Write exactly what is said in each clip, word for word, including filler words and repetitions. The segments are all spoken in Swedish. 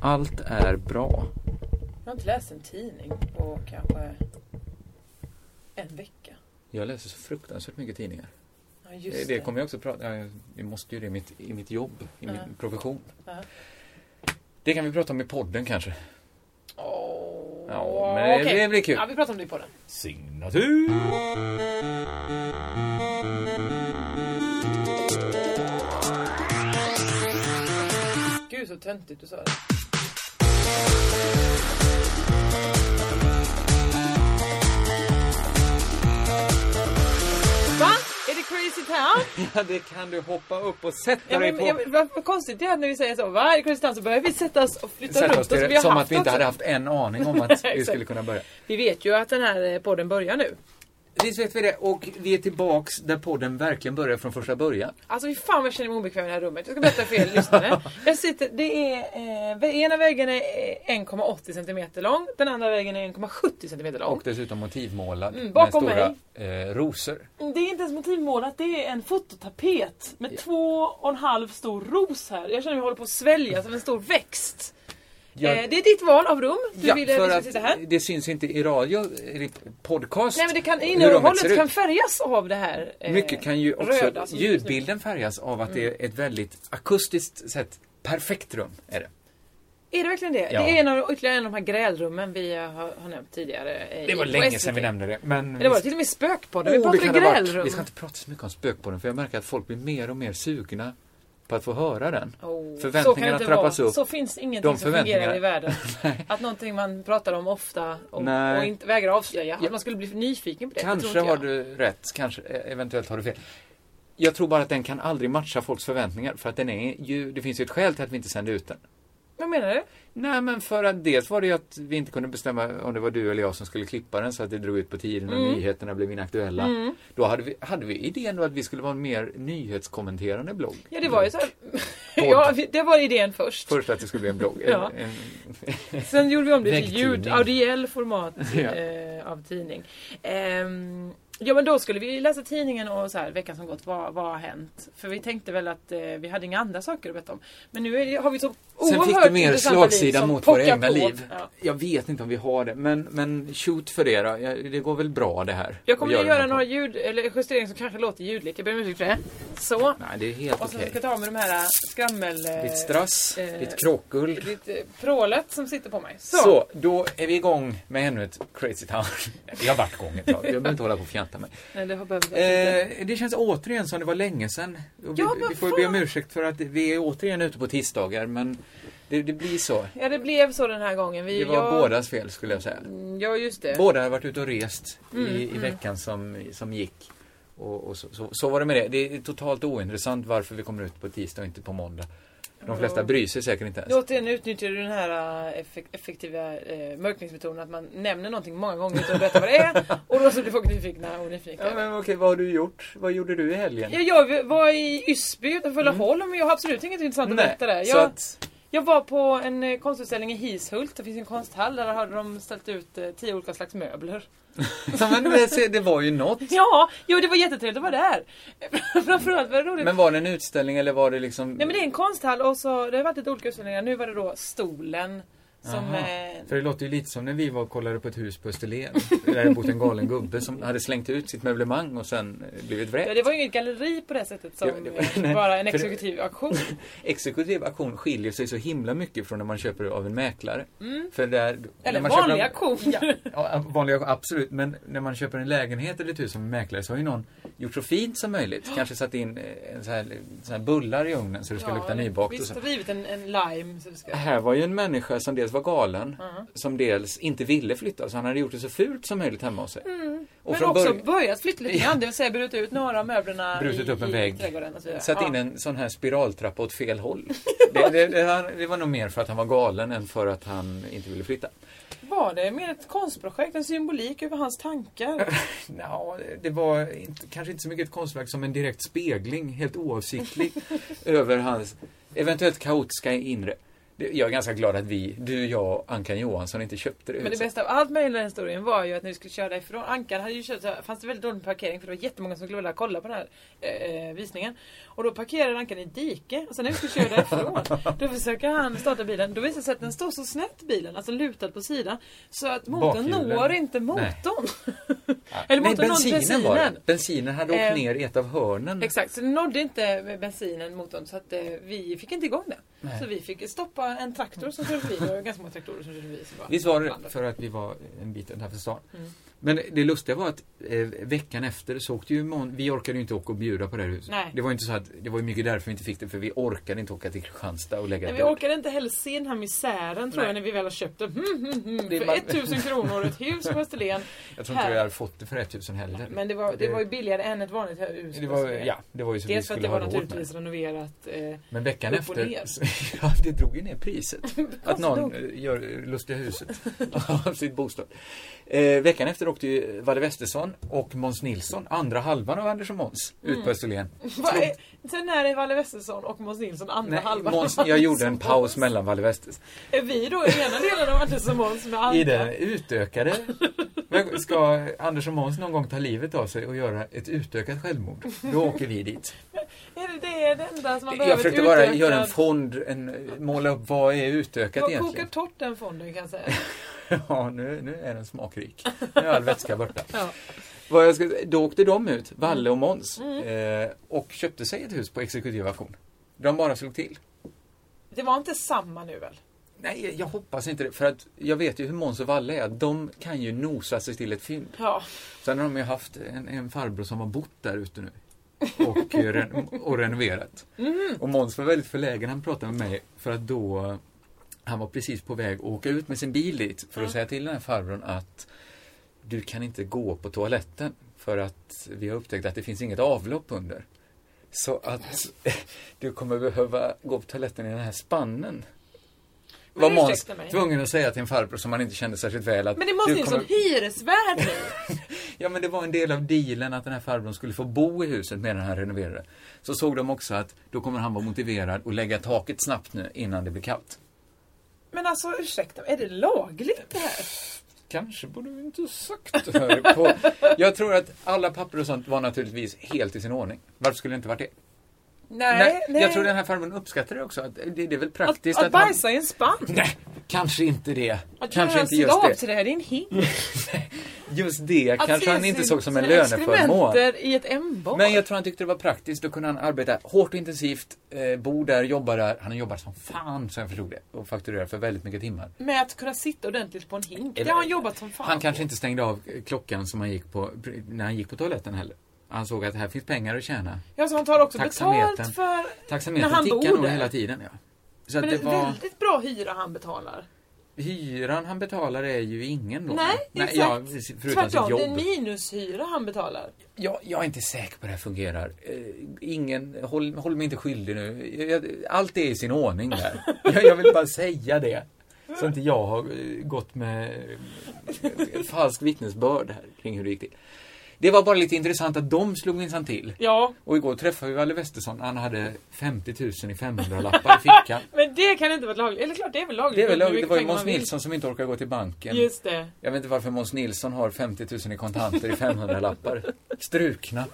Allt är bra. Jag har inte läst en tidning på kanske en vecka. Jag läser så fruktansvärt mycket tidningar. Ja, just det. det Det kommer jag också prata. Jag, jag måste ju det i mitt, i mitt jobb, i min uh-huh. profession. Uh-huh. Det kan vi prata om i podden kanske. Oh, ja, men okay. det, det blir kul. Ja, vi pratar om det i podden. Signatur! Gud, så töntigt du sa det. Va? Är det Crazy Town? Ja, det kan du hoppa upp och sätta ja, dig men, på. Ja, vad, vad konstigt det är när vi säger så. Va? Är det Crazy Town? Så börjar vi sätta oss och flytta sätta runt oss till oss. det, Vi har som haft att vi inte också. hade haft en aning om att vi skulle kunna börja. Vi vet ju att den här podden börjar nu. Visst vet vi det. Och vi är tillbaks där podden verkligen börjar från första början. Alltså vi fan vad jag känner mig obekväm i det här rummet. Jag ska berätta för er lyssnare. Jag sitter, det är, eh, ena väggen är en komma åttio centimeter lång. Den andra väggen är en komma sjuttio centimeter lång. Och dessutom motivmålad mm, bakom med stora eh, rosor. Det är inte ens motivmålat, det är en fototapet med ja. två och en halv stor ros här. Jag känner att vi håller på att svälja som en stor växt. Ja. Eh, det är ditt val av rum. Du ja, vill för att att sitta här. Det syns inte i radio, i podcast. Nej, men det kan, innehållet kan färgas av det här. Eh, Mycket kan ju också, röda, ljudbilden färgas av att mm. det är ett väldigt akustiskt sett perfekt rum, är det. Är det verkligen det? Ja. Det är en av, ytterligare en av de här grälrummen vi har, har nämnt tidigare. Det i, var länge sedan vi nämnde det. Men det var till och med spökpodden. Oh, vi pratade grälrum. Vi ska inte prata så mycket om spökpodden, för jag märker att folk blir mer och mer sugna på att få höra den. Oh, förväntningarna trappas vara. upp. Så finns ingenting De som fungerar i världen. Att någonting man pratar om ofta och, och inte vägrar avslöja. Ja. Att man skulle bli nyfiken på det. Kanske har du rätt. Kanske, eventuellt har du fel. Jag tror bara att den kan aldrig matcha folks förväntningar. För att den är ju, det finns ju ett skäl till att vi inte sänder ut den. Vad menar du? Nej, men för att dels var det ju att vi inte kunde bestämma om det var du eller jag som skulle klippa den, så att det drog ut på tiden och mm. nyheterna blev inaktuella. Mm. Då hade vi, hade vi idén då att vi skulle vara en mer nyhetskommenterande blogg. Ja, det var ju så här. Ja, det var idén först. Först att det skulle bli en blogg. Ja. En, en Sen gjorde vi om det till ljud, audiell format ja. eh, av tidning. Ehm, ja, men då skulle vi läsa tidningen och så här, veckan som gått, vad, vad har hänt? För vi tänkte väl att eh, vi hade inga andra saker att berätta om. Men nu är det, har vi så oerhört. Sen fick du mer slagsida mot våra egna på. liv. Ja. Jag vet inte om vi har det, men, men shoot för det då. Det går väl bra det här. Jag kommer att göra några ljud, eller justeringar som kanske låter ljudligt. Jag ber om ursäkt för det. Så. Nej, det är helt okej. Och så ska jag ta med de här skrammel... Lite strass, eh, lite kråkull. Lite prålet som sitter på mig. Så. Så, då är vi igång med ännu ett Crazy Town. Vi har varit igång ett tag. Jag behöver inte hålla på och fjanta mig. Nej, det har behövt eh, Det känns återigen som det var länge sedan. Och ja, vi, vi får be om ursäkt för att vi är återigen ute på tisdagar, men det, det blir så. Ja, det blev så den här gången. Vi, det var jag... bådas fel, skulle jag säga. Ja, just det. Båda har varit ute och rest mm, i, i mm. veckan som, som gick. Och, och så, så, så var det med det. Det är totalt ointressant varför vi kommer ut på tisdag och inte på måndag. De flesta ja. bryr sig säkert inte ens. Återigen utnyttjar du den här effek- effektiva eh, mörkningsmetoden att man nämner någonting många gånger utan att berätta vad det är. Och då så blir folk nyfikna och nyfikna. Ja, men okej, vad har du gjort? Vad gjorde du i helgen? Ja, jag var i Ysby utanför Laholm, mm. men jag har absolut inget intressant att berätta där. Jag, så att... jag var på en konstutställning i Hishult. Det finns en konsthall där hade de ställt ut eh, tio olika slags möbler. Ja, men det, det var ju något. Ja, jo, det var jättetrevligt att vara där. Framförallt var det roligt. Men var det en utställning eller var det liksom... Nej, men det är en konsthall och så det har varit lite olika utställningar. Nu var det då stolen som... Eh... För det låter ju lite som när vi var och kollade på ett hus på Österlen. Där det bott en galen gubbe som hade slängt ut sitt möblemang och sen blivit vräkt. Ja, det var ju inget galleri på det sättet som ja, det var, bara en exekutiv auktion. Exekutiv auktion skiljer sig så himla mycket från när man köper av en mäklare. Mm. För där, eller man vanlig köper, auktion. Ja, ja, vanlig auktion, absolut. Men när man köper en lägenhet eller ett hus som en mäklare så har ju någon gjort så fint som möjligt. Kanske satt in en så här, så här bullar i ugnen så det ska ja, lukta nybakt. Visst, och så. rivit en, en lime. Så det ska... Här var ju en människa som dels var galen, uh-huh. som dels inte ville flytta. Så han hade gjort det så fult som möjligt hemma hos sig. Mm. Och men också börj- börjat flytta lite grann. Det vill säga brutit ut några av möblerna brutit i, upp en i vägg. trädgården. Och så satt ja. in en sån här spiraltrappa åt fel håll. det, det, det, det var nog mer för att han var galen än för att han inte ville flytta. Var det mer ett konstprojekt, en symbolik över hans tankar? Ja, det var inte, kanske inte så mycket ett konstverk som en direkt spegling, helt oavsiktlig, över hans eventuellt kaotiska inre. Jag är ganska glad att vi, du, jag och Ankan Johansson inte köpte det. Men det bästa av allt med hela den historien var ju att när vi skulle köra därifrån, Ankan hade ju kört så här, fanns det väldigt dålig parkering för det var jättemånga som skulle vilja kolla på den här eh, visningen. Och då parkerade Ankan i dike och sen när vi skulle köra därifrån då försöker han starta bilen. Då visar det sig att den står så snett bilen, alltså lutad på sidan så att motorn Bakhjulen. når inte motorn. Ja. Eller Nej, motorn bensinen, bensinen var det. Bensinen hade åkt Eh, ner i ett av hörnen. Exakt, så det nådde inte bensinen motorn så att eh, vi fick inte igång det. Nej. Så vi fick stoppa en traktor som körde förbi. Det var ganska många traktorer som körde förbi. Som var Visst var det blandat. för att vi var en bit utanför stan. Mm. Men det lustiga var att eh, veckan efter så åkte ju Måns, vi orkade ju inte åka och bjuda på det här huset. Nej. Det var inte så att, det var ju mycket därför vi inte fick det, för vi orkade inte åka till Kristianstad och lägga Nej, ett vi bord. orkade inte heller se den här misären tror Nej. jag när vi väl har köpt det. Mm, mm, mm, Det är för man- tusen kronor ett hus på Österlen. Jag tror inte här. vi hade fått det för tusen heller. Men det var, det var ju billigare än ett vanligt hus det på var, Österlen. ja, det var ju så vi Dels för att skulle det ha var råd med. naturligtvis renoverat. Eh, Men veckan upp och efter, ner. så, ja, det drog ju ner priset. Att någon dog. eh, gör lustiga huset av sitt bostad. Eh, veckan efter åkte ju Valle Westesson och Måns Nilsson, andra halvan av Anders och Måns, ut Mm. på Österlen. vad är, sen är det Valle Westesson och Måns Nilsson andra Nej, halvan. Måns, jag gjorde en paus mellan Valle Westesson. Är vi då i ena delen av Anders och Måns med andra? I den utökade ska Anders och Måns någon gång ta livet av sig och göra ett utökat självmord. Då åker vi dit. Är det det, det enda som man Jag behöver? försökte ett bara utökat- göra en fond, en, måla upp vad är utökat Vad egentligen. kokar torrt den fonden kan jag säga. Ja, nu, nu är den smakrik. Nu är all vätska borta. Ja. Vad jag ska, då åkte de ut, Valle och Måns, eh, och köpte sig ett hus på exekutiv auktion. De bara slog till. Det var inte samma nu väl? Nej, jag hoppas inte det. För att jag vet ju hur Måns och Valle är. De kan ju nosa sig till ett fynd. Ja. Sen har de ju haft en, en farbror som har bott där ute nu. Och, eh, ren, och renoverat. Mm. Och Måns var väldigt förlägen. Han pratade med mig för att då... Han var precis på väg att åka ut med sin bil dit. För att Ja. säga till den här farbrorn att du kan inte gå på toaletten. För att vi har upptäckt att det finns inget avlopp under. Så att du kommer behöva gå på toaletten i den här spannen. Var Men Måns ursäkta mig. tvungen att säga till en farbror som han inte kände särskilt väl att Men det måste du ju kommer... som hyresvärd nu. Ja, men det var en del av dealen att den här farbrorn skulle få bo i huset medan han renoverade. Så såg de också att då kommer han vara motiverad att lägga taket snabbt nu innan det blir kallt. Men alltså ursäkta, är det lagligt det här? Kanske borde vi inte sagt det här på... Jag tror att alla papper och sånt var naturligtvis helt i sin ordning. Varför skulle det inte varit det? Nej, nej. Jag tror den här farbrorn uppskattar det också. Att det, det är väl Att, praktiskt att att, han... bajsa i en spann? Nej, kanske inte det. Att Kanske göra inte just det. slavträd i en hink? Just det Att kanske se han inte sin- såg som en sina löneförmån. exkrementer i ett ämbad? Men jag tror han tyckte det var praktiskt. Då kunde han arbeta hårt och intensivt, eh, bo där, jobba där. Han har jobbat som fan, så jag förstod det. Och fakturerat för väldigt mycket timmar. Med att kunna sitta ordentligt på en hink. Det Eller- har han jobbat som fan Han kanske på. inte stängde av klockan som han gick på, när han gick på toaletten heller. Han såg att här finns pengar att tjäna. Ja, så han tar också Taxametern. betalt för... När Taxametern han tickar bor nog där. hela tiden, ja. Så Men att det det är var... väldigt bra hyra han betalar. Hyran han betalar är ju ingen då. Nej, exakt. ja, förutom sitt Tvärtom, jobb. det är en minushyra han betalar. Jag, jag är inte säker på hur det här fungerar. Eh, ingen, håll, håll mig inte skyldig nu. Jag, allt är i sin ordning där. Jag, jag vill bara säga det. Så inte jag har eh, gått med eh, falsk vittnesbörd här kring hur det gick till. Det var bara lite intressant att de slog minsann till. Ja, Och igår träffade vi Valle Westesson. Han hade femtio tusen i femhundra-lappar i fickan. men det kan inte vara lagligt. Eller klart, det är väl lagligt. Det, är väl, Hur det mycket var ju pengar Måns man vill. Nilsson som inte orkar gå till banken. Just det. Jag vet inte varför Måns Nilsson har femtio tusen i kontanter i femhundra-lappar. Strukna.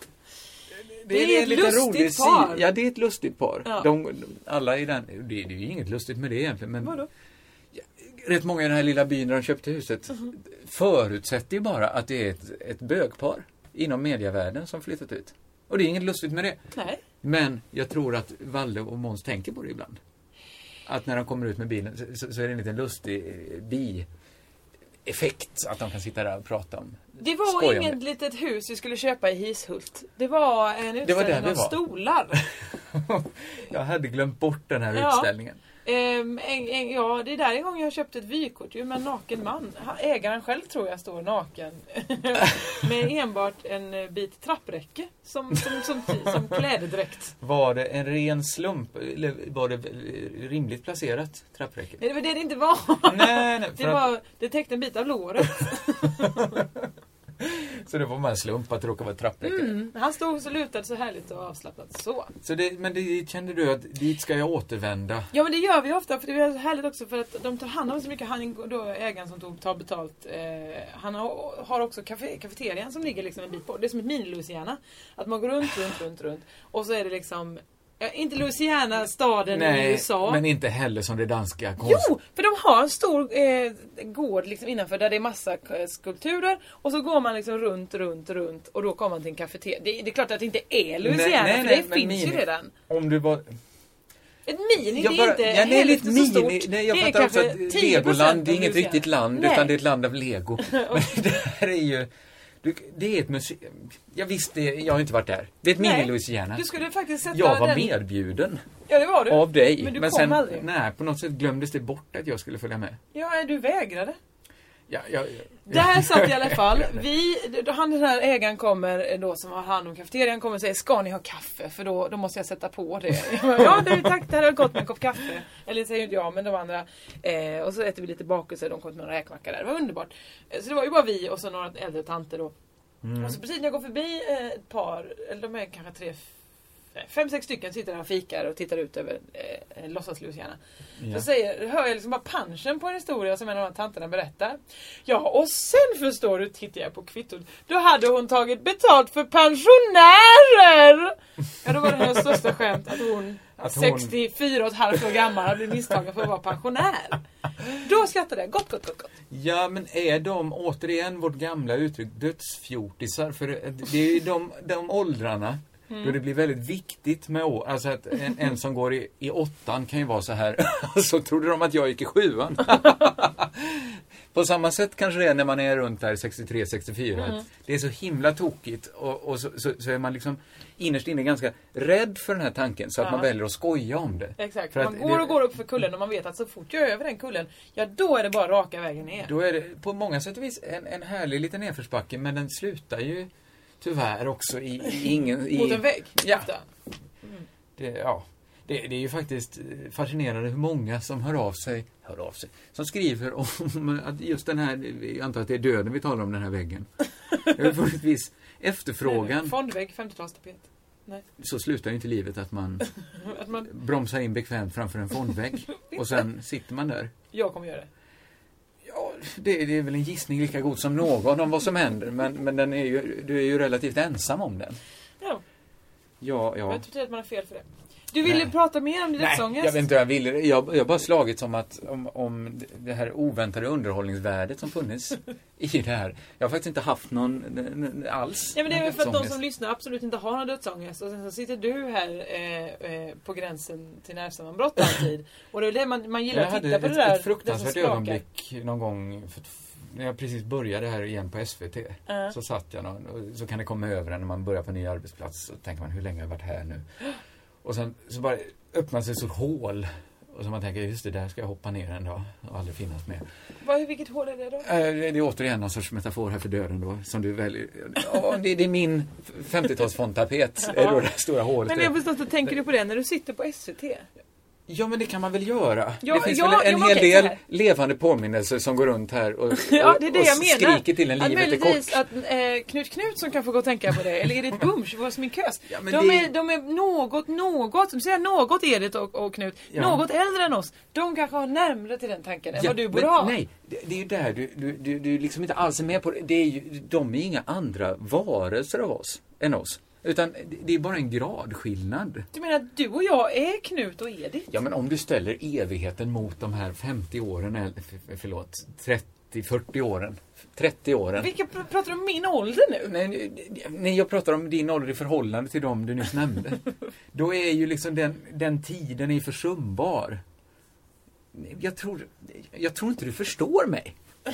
Det är ett en liten lustigt rolig si- par. Ja, det är ett lustigt par. Ja. De, alla i den... Det, det är ju inget lustigt med det egentligen. Men Vadå? rätt många i den här lilla byn där de köpte huset förutsätter ju bara att det är ett, ett bögpar inom medievärlden som flyttat ut. Och det är inget lustigt med det. Nej. Men jag tror att Valle och Måns tänker på det ibland. Att när de kommer ut med bilen så, så är det en liten lustig eh, bi-effekt att de kan sitta där och prata om. Det var skoja om inget litet hus vi skulle köpa i Hishult. Det var en Det var där utställning vi av var. stolar. Jag hade glömt bort den här Ja. utställningen. Ehm, en, en, ja, det är där en gång jag köpte ett vykort ju, med en naken man. Han- Ägaren själv tror jag står naken. med enbart en eh, bit trappräcke som, som, som, som, som klädedräkt. Var det en ren slump eller var det eh, rimligt placerat trappräcke? Nej, det var det det inte var. Nej, nej. Det, För att, var, det täckte en bit av låret. Så det var bara en slump att det råkade vara trappräcke. Mm, han stod så lutad så härligt och avslappnat. Så. Så det, men det kände du att dit ska jag återvända? Ja, men det gör vi ofta, för det är härligt också för att de tar hand om så mycket. Han då ägaren som tog, tar betalt. Eh, han har, har också kafé, kafeterian som ligger liksom en bit på. Det är som ett mini-Louisiana. Att man går runt, runt, runt, runt. Och så är det liksom... Ja, inte Louisiana, staden Nej, i U S A. Men inte heller som det danska konst. Jo, för de har en stor eh, gård liksom innanför där det är massa skulpturer. Och så går man liksom runt, runt, runt. Och då kommer man till en kafeteria. Det, det är klart att det inte är Louisiana, nej, nej, för nej, det finns mini, ju redan. Om du bara... Ett mini, jag det bara, är inte ja, det är lite så mini, stort. Nej, jag det fattar också att Legoland, det är inget riktigt land, nej. Utan det är ett land av Lego. Men det här är ju... Det är ett museum. Jag visste, jag har inte varit där. Det är ett mini-Louisiana. Du skulle faktiskt sätta jag var den... medbjuden. Ja, det var du. Av dig. Men du Men kom sen, aldrig. Nej, på något sätt glömdes det bort att jag skulle följa med. Ja, du vägrade. Ja, ja, ja. Där satt i alla fall. Vi, han den här ägaren kommer då som har hand om kafeterian kommer och säger, ska ni ha kaffe? För då, då måste jag sätta på det. Ja, det, tack, det här har gått med en kopp kaffe. Eller säger inte jag, men de andra. Eh, och så äter vi lite bakelse, de kom med några räkmackar där. Det var underbart. Så det var ju bara vi och så några äldre tanter då. Mm. Och så precis när jag går förbi eh, ett par, eller de är kanske tre, fem, sex stycken sitter där och fikar och tittar ut över eh, låtsas Louisiana. Ja. Så säger, hör jag liksom bara punchen på en historia som en av de här tanterna berättar. Ja, och sen förstår du, tittar jag på kvittot, då hade hon tagit betalt för pensionärer! Ja, då var det hennes största skämt att hon, att hon... sextiofyra och ett halvt år gammal hade blivit misstagen för att vara pensionär. Då skrattade jag, gott, gott, gott, gott. Ja, men är de återigen vårt gamla uttryck dödsfjortisar? För det är ju de, de åldrarna mm. då det blir väldigt viktigt med år. Alltså att en, en som går i, i åttan kan ju vara så här. Så trodde de att jag gick i sjuan. På samma sätt kanske det är när man är runt där sextiotre sextiofyra. Mm. Det är så himla tokigt. Och, och så, så, så är man liksom innerst inne ganska rädd för den här tanken. Så att ja. man väljer att skoja om det. Exakt. För man att går det, och går upp för kullen och man vet att så fort jag är över den kullen, ja då är det bara raka vägen ner. Då är det på många sätt och vis en, en härlig liten nedförsbacke. Men den slutar ju tyvärr också i, i ingen... I, mot en vägg. Ja. Mm. Det, ja. Det, det är ju faktiskt fascinerande hur många som hör av sig, hör av sig som skriver om att just den här, jag antar att det är döden vi talar om, den här väggen. Det är fulltvis efterfrågan. Fondvägg, femtiotalstapet. Nej. Så slutar ju inte livet att man, att man bromsar in bekvämt framför en fondvägg och sen sitter man där. Jag kommer göra det. Ja, det, det är väl en gissning lika god som någon om vad som händer, men, men den är ju, du är ju relativt ensam om den. Ja. Ja, ja. Jag tror att man har fel för det. Du ville Nej. prata mer om dödsångest? Jag vet inte vad jag ville. Jag, jag har bara slagit som att om, om det här oväntade underhållningsvärdet som funnits i det här. Jag har faktiskt inte haft någon n- alls. Ja, men det är väl för att de som lyssnar absolut inte har någon dödsångest. Och sen så sitter du här eh, eh, på gränsen till nervsammanbrott alltid. Och det är det man, man gillar jag att titta ett, på det där. ett fruktansvärt ögonblick någon gång för, när jag precis började här igen på S V T. Uh. Så satt jag någon, och så kan det komma över när man börjar på en ny arbetsplats. Så tänker man, hur länge har jag varit här nu? Och sen så bara öppnar sig ett stort hål. Och så man tänker, just det, där ska jag hoppa ner en dag. Och aldrig finnas med. Vad, vilket hål är det då? Äh, det är återigen någon sorts metafor här för döden då. Som du väljer. Ja, det, det är min femtiotalsfondtapet. Är då det stora hålet. Men jag förstås, att tänker du på det när du sitter på S V T? Ja, men det kan man väl göra. Ja, det finns ja, väl en ja, hel okej, del levande påminnelser som går runt här och, och, ja, det är det och jag menar. skriker till en att livet är kort. Att eh, Knut Knut som kan få gå och tänka på det. Eller är det ett bums? Vad som är kös? Ja, de, det... är, de är något, något, som säger något Edith och, och Knut. Ja. Något äldre än oss. De kanske har närmare till den tanken än ja, vad du borde men, ha. Nej, det, det är ju där du, du, du, du liksom inte alls är med på det. det är ju, de är inga andra varelser av oss än oss. Utan det är bara en gradskillnad. Du menar att du och jag är Knut och Edith? Ja, men om du ställer evigheten mot de här femtio åren, eller förlåt, trettio fyrtio åren. trettio åren. Vilka pr- pratar du om min ålder nu? Nej, nej, jag pratar om din ålder i förhållande till dem du nyss nämnde. Då är ju liksom den, den tiden är försumbar. Jag tror, jag tror inte du förstår mig.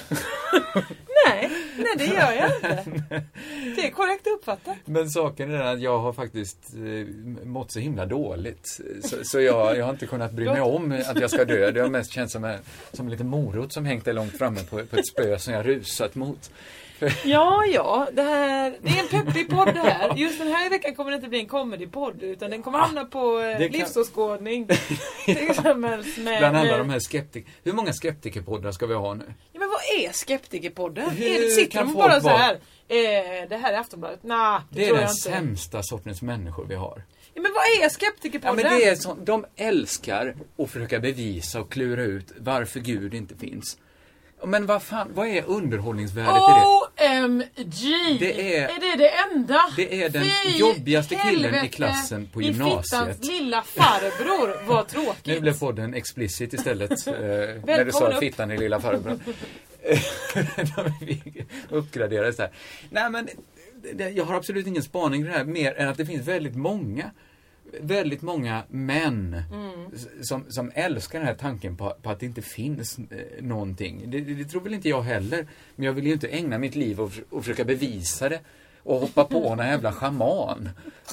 nej, nej, det gör jag inte. Det är korrekt uppfattat. Men saken är att jag har faktiskt eh, mått så himla dåligt. Så, så jag, jag har inte kunnat bry mig om att jag ska dö. Det har mest känts som en, som en liten morot som hängt där långt framme på, på ett spö som jag rusat mot. Ja, ja, det här det är en peppig podd det här. Just den här veckan kommer det inte bli en comedy-podd utan den kommer hamna på eh, kan... livsåskådning. Till exempel med, bland alla med... de här skeptik. Hur många skeptikerpoddar ska vi ha nu? Ja, men vad är Skeptikerpodden? Hur Är det, sitter kan de folk bara så vara- här? Eh, det här är Aftonbladet. Nej, det, Det är tror den jag inte. sämsta sortens människor vi har. Ja, men vad är Ja, Skeptikerpodden? men det är så, de älskar att försöka bevisa och klura ut varför Gud inte finns. Men vad fan, vad är underhållningsvärdet i det? O M G! Det är- är det det enda? Det är den Fy jobbigaste killen i helvete, klassen på i gymnasiet. fittans lilla farbror. Vad tråkigt. Nu blev podden explicit istället. eh, när du sa upp. fittan i lilla farbror. Vi uppgraderade så här. Nej, men det, jag har absolut ingen spaning i det här. Mer än att det finns väldigt många väldigt många män Mm. s- som, som älskar den här tanken på, på att det inte finns eh, någonting. Det, det, det tror väl inte jag heller. Men jag vill ju inte ägna mitt liv och, och försöka bevisa det. Och hoppa på en jävla schaman.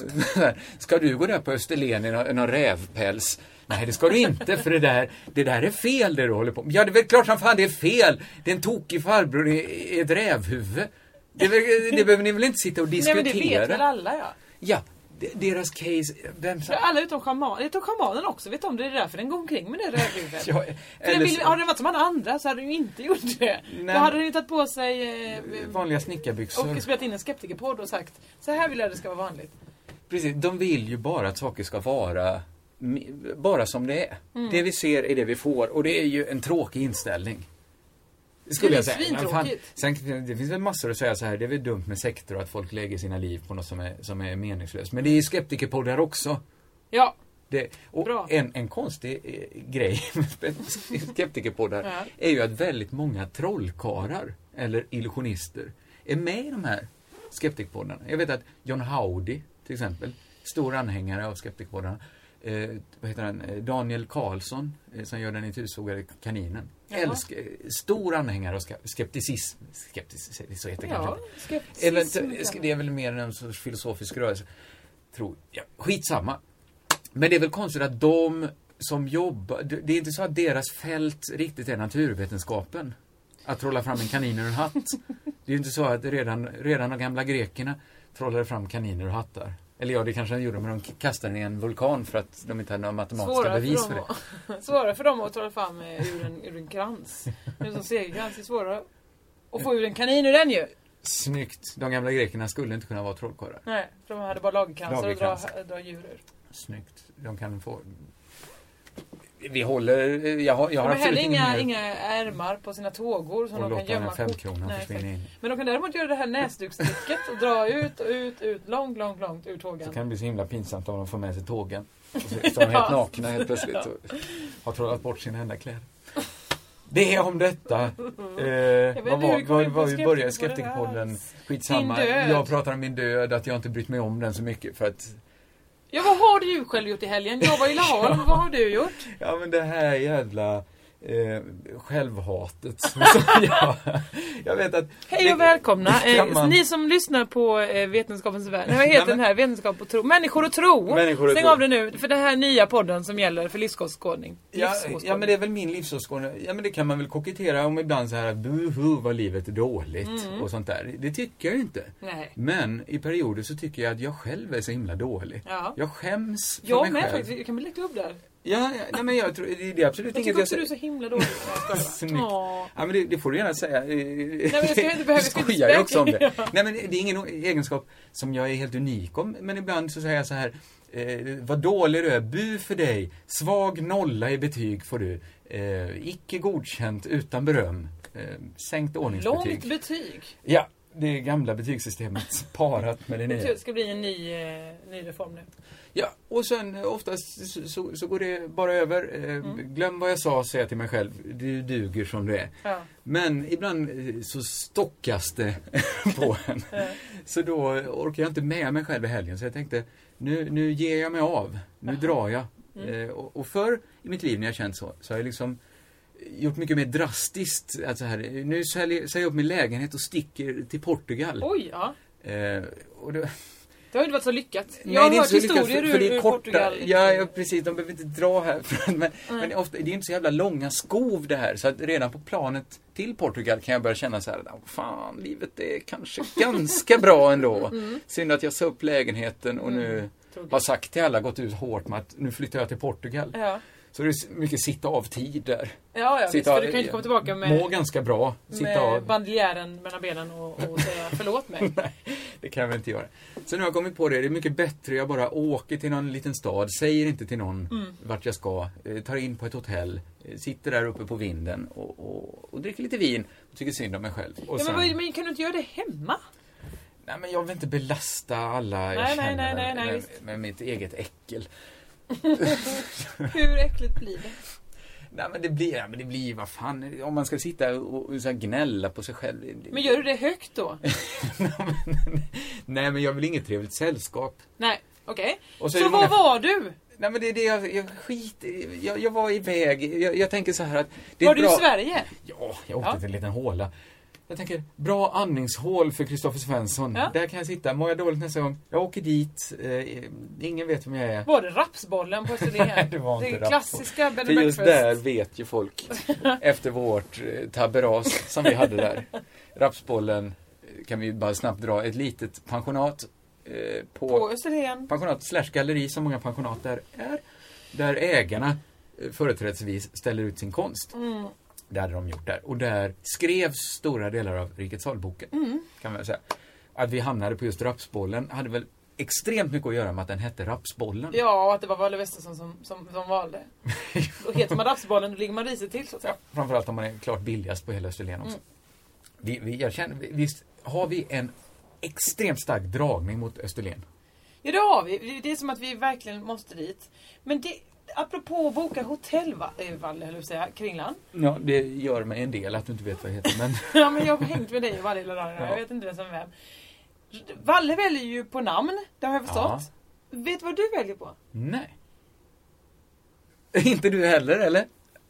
Ska du gå där på Österlen i någon, någon rävpäls? Nej, det ska du inte, för det där, det där är fel det du håller på med. Ja, det är väl klart som fan det är fel. Det är en tokig farbror i, i ett rävhuvud. Det, är väl- det behöver ni väl inte sitta och Nej, diskutera? men det vet väl alla, ja. Ja, de- deras case... Vem som... Alla utom schamanen. Det utom schamanen också, vet om det är därför den går omkring med det rövhuvudet. Ja, För den eller vill, så- hade den varit som alla andra så hade den ju inte gjort det. Nej. Då hade den ju tagit på sig eh, vanliga snickarbyxor. och spelat in en skeptikerpodd och sagt så här vill jag det ska vara vanligt. Precis, de vill ju bara att saker ska vara mi- bara som det är. Mm. Det vi ser är det vi får, och det är ju en tråkig inställning. Det skulle Det är jag säga. Men fan, svintråkigt. sen, det finns väl massor att säga så här, det är väl dumt med sektor och att folk lägger sina liv på något som är, som är meningslöst. Men det är ju skeptikerpoddar också. Ja, Det, och Bra. en, en konstig eh, grej med skeptikerpoddar Ja. är ju att väldigt många trollkarlar eller illusionister är med i de här skeptikerpoddarna. Jag vet att John Howdy till exempel, stor anhängare av skeptikerpoddarna. Eh, vad heter han? Eh, Daniel Karlsson eh, som gör den itursågade kaninen. Jaha. Älsk, eh, stor anhängare av ska- skepticism. Skepticism, så heter det ja. kanske. Skepticism. Eventu- det är väl mer en sorts filosofisk rörelse. Tror jag. Skitsamma. Men det är väl konstigt att de som jobbar... Det det är inte så att deras fält riktigt är naturvetenskapen. Att trolla fram en kanin ur en hatt. Det är ju inte så att redan, redan de gamla grekerna trollade fram kaniner och hattar. Eller ja, det kanske de gjorde, men de kastade den i en vulkan för att de inte hade några matematiska Svårare bevis för, för dem det. att, svårare för dem att trolla fram eh, ur en, ur en krans. Nu som segerkrans är svårare att få ur en kanin ur den ju. Snyggt. De gamla grekerna skulle inte kunna vara trollkarlar. Nej, för de hade bara lagerkransar och dra, Lagerkrans. dra djur ur. Snyggt. De kan få... Vi håller... Jag har, jag De har har heller absolut ingen inga, mer- inga ärmar på sina tågor som och de kan låta gömma en femkrona Nej, försvinna exakt. in. Men de kan däremot göra det här näsdukstricket och dra ut och ut, ut, långt, långt, långt ur tågen. Så kan det bli så himla pinsamt om de får med sig tågen. Och så står de helt nakna helt plötsligt och har trollat bort sina enda kläder. Det är om detta. Eh, vet vad inte var, hur vi kom var, in på var vi började Skeptikerpodden Skeptikerpodden? här. Skitsamma. Din död. Jag pratar om min död, att jag inte brytt mig om den så mycket för att... Ja, vad har du själv gjort i helgen? Jag var i Laholm, vad har du gjort? Ja, men det här jävla... Eh, självhatet. som jag, jag vet att... Hej och välkomna. det kan Eh, man- Ni som lyssnar på eh, Vetenskapens värld. Nej, vad heter Nej, men- den här? Vetenskap och tro. Människor och tro. Människor och Stäng tro. av det nu. För det här nya podden som gäller för livsåskådning. Ja, Livsåskådning. ja, men det är väl min livsåskådning. Ja, men det kan man väl kokettera om ibland så här, buhu, vad livet är dåligt Mm. och sånt där. Det tycker jag ju inte. Nej. Men i perioder så tycker jag att jag själv är så himla dålig. Ja. Jag skäms för Jag mig med själv. faktiskt. Jag kan bli lite upp där. Ja, ja, nej, men jag tror, det, det är absolut Jag inget tycker också jag du är säger. så himla dålig. Jag skojar. Snyggt. Åh. Ja, men det, det får du gärna säga. Nej, men jag ska inte behöva- jag ska inte skojar jag också om det. spela. Nej, men det är ingen egenskap som jag är helt unik om. Men ibland så säger jag så här, eh, vad dålig du är, bu för dig. Svag nolla i betyg får du. Eh, icke godkänt utan beröm. Eh, sänkt ordningsbetyg. Långt betyg. Ja, det gamla betygssystemet parat med det nya. Det ska bli en ny, eh, ny reform nu. Ja, och sen eh, oftast så, så, så går det bara över. Eh, Mm. Glöm vad jag sa, säger jag till mig själv. Du duger som du är. Ja. Men ibland eh, så stockas det på en. Ja. Så då orkar jag inte med mig själv i helgen. Så jag tänkte, nu, nu ger jag mig av. Nu Jaha. drar jag. Mm. Eh, och, och förr i mitt liv när jag känt så, så har jag liksom gjort mycket mer drastiskt. Alltså här, nu säljer säger jag upp min lägenhet och sticker till Portugal. Oj, ja. Eh, och det, Det har inte varit så lyckat. Nej, Jag har det är hört inte så lyckat, historier för, för det ur, är ur korta, Portugal. Ja, ja, precis. De behöver inte dra här. Men, men ofta, det är inte så jävla långa skov det här. Så att redan på planet till Portugal kan jag börja känna så här, oh, fan, livet är kanske ganska bra ändå. Mm. Synd att jag sa upp lägenheten och nu Tråkigt. har sagt till alla, gått ut hårt med att nu flyttar jag till Portugal. Ja. Så det är mycket sitta av tid där. Ja, ja visst, för du kan ju inte komma tillbaka med... Må ganska bra. Sitta med av. bandljären mellan benen och, och säga förlåt mig. Nej, det kan jag väl inte göra. Så nu har jag kommit på det. Det är mycket bättre. Jag bara åker till någon liten stad. Säger inte till någon mm. vart jag ska. Tar in på ett hotell. Sitter där uppe på vinden. Och, och, och dricker lite vin. Och tycker synd om mig själv. Och ja, sen... men, men kan du inte göra det hemma? Nej, men jag vill inte belasta alla jag nej, känner nej, nej, nej, med, med mitt eget äckel. Hur äckligt blir det? Nej, men det blir, ja, men det blir, vad fan, om man ska sitta och, och så här gnälla på sig själv. Det, men gör du det högt då? nej, men, nej, men jag vill inget trevligt sällskap. Nej, okej. Okay. Så, så vad var du? Nej, men det är det jag, jag skit jag, jag var iväg. Jag, jag tänker så här att... Det är var bra... du i Sverige? Ja, jag åkte ja. till en liten håla. Jag tänker, bra andningshål för Kristoffer Svensson. Ja. Där kan jag sitta. Mår jag dåligt nästa gång? Jag åker dit. Eh, ingen vet vem jag är. Var det rapsbollen på Österlen? Nej, det var inte det klassiska bed and för just breakfast. där vet ju folk. Efter vårt eh, tabberas som vi hade där. Rapsbollen kan vi bara snabbt dra. Ett litet pensionat. Eh, på, på Österlen. Pensionat slash galleri som många pensionat där är. Där ägarna eh, företrädesvis ställer ut sin konst. Mm. Det hade de gjort där. Och där skrevs stora delar av Rikets salboken. Mm. Kan man säga. Att vi hamnade på just rapsbollen hade väl extremt mycket att göra med att den hette Rapsbollen. Ja, och att det var Valle Westesson som, som, som valde. Då heter man Rapsbollen, då ligger man risigt till så att säga. Ja, framförallt om man är klart billigast på hela Österlen också. Mm. Vi, vi, jag känner, visst har vi en extremt stark dragning mot Österlen? Ja, det har vi. Det är som att vi verkligen måste dit. Men det... Apropå att boka hotell, Valle, eller säga, Kringland. Ja, det gör mig en del att du inte vet vad det heter. Men... ja, men jag har hängt med dig Valle hela dagen. Ja. Jag vet inte vem som är vem. Valle väljer ju på namn, det har jag förstått. Ja. Vet du vad du väljer på? Nej. Inte du heller, eller?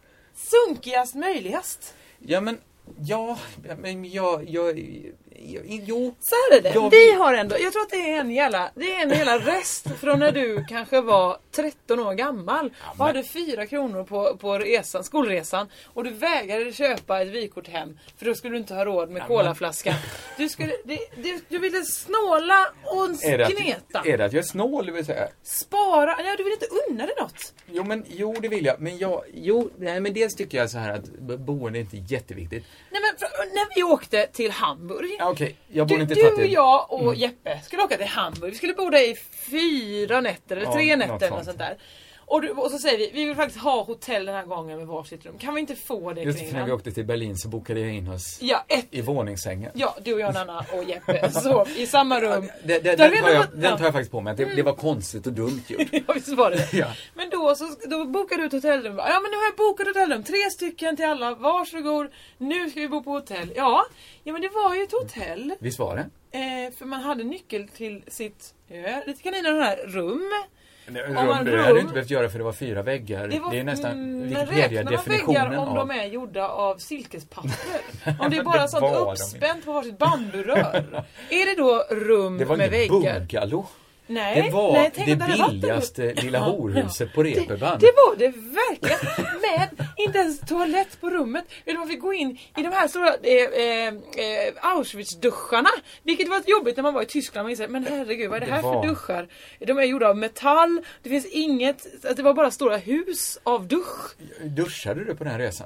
Sunkigast möjligast. Ja, men... Ja, men jag... jag, jag jo. Så här är det. Jag, vi har ändå... Jag tror att det är en jävla... Det är en jävla rest från när du kanske var tretton år gammal. Ja, men... och hade fyra kronor på, på resan, skolresan. Och du vägrade köpa ett vykort hem. För då skulle du inte ha råd med ja, kolaflaskan. Men... Du, skulle, det, du, du ville snåla och är det kneta. Att, är det att jag är snål, vill säga? Spara. Ja, du vill inte unna dig något. Jo, men jo, det vill jag. Men jag... Jo, nej, men dels tycker jag så här att boende är inte jätteviktigt. Nej, men när vi åkte till Hamburg. Ja, okej. Okay. Jag borde du, inte du ta till... jag och mm. Jeppe skulle åka till Hamburg. Vi skulle bo där i fyra nätter eller tre ja, nätter eller sånt där. Och, du, och så säger vi, vi vill faktiskt ha hotell den här gången med varsitt rum. Kan vi inte få det? Just för när vi åkte till Berlin så bokade jag in oss ja, ett, i våningssängen. Ja, du och jag, Nanna och Jeppe sov i samma rum. Ja, det, det, den, tar jag, den tar jag faktiskt på mig. Det, det var konstigt och dumt gjort. Ja, visst var det. Ja. Men då, så, då bokade du ett hotellrum. Ja, men nu har jag bokat hotellrum. Tre stycken till alla. Varsågod. Nu ska vi bo på hotell. Ja, ja men det var ju ett hotell. Visst var det? Eh, för man hade nyckel till sitt ö. Lite kaniner här rum. Rum, rum, det hade du inte behövt göra för det var fyra väggar. Det, var, det är nästan Wikipedia-definitionen om av... de är gjorda av silkespapper. Om det är bara sånt uppspänt på varsitt bamburör. Är det då rum det var med väggar? Det var bungalow. Nej, det var nej, det billigaste lilla horhuset ja, på Reeperbahn. Det, det var det verkligen. Men inte ens toalett på rummet. Utan man fick gå in i de här stora eh, eh, Auschwitz-duscharna. Vilket var jobbigt när man var i Tyskland. Man men herregud, vad är det, det här var... för duschar? De är gjorda av metall. Det finns inget... Det var bara stora hus av dusch. Duschade du på den här resan?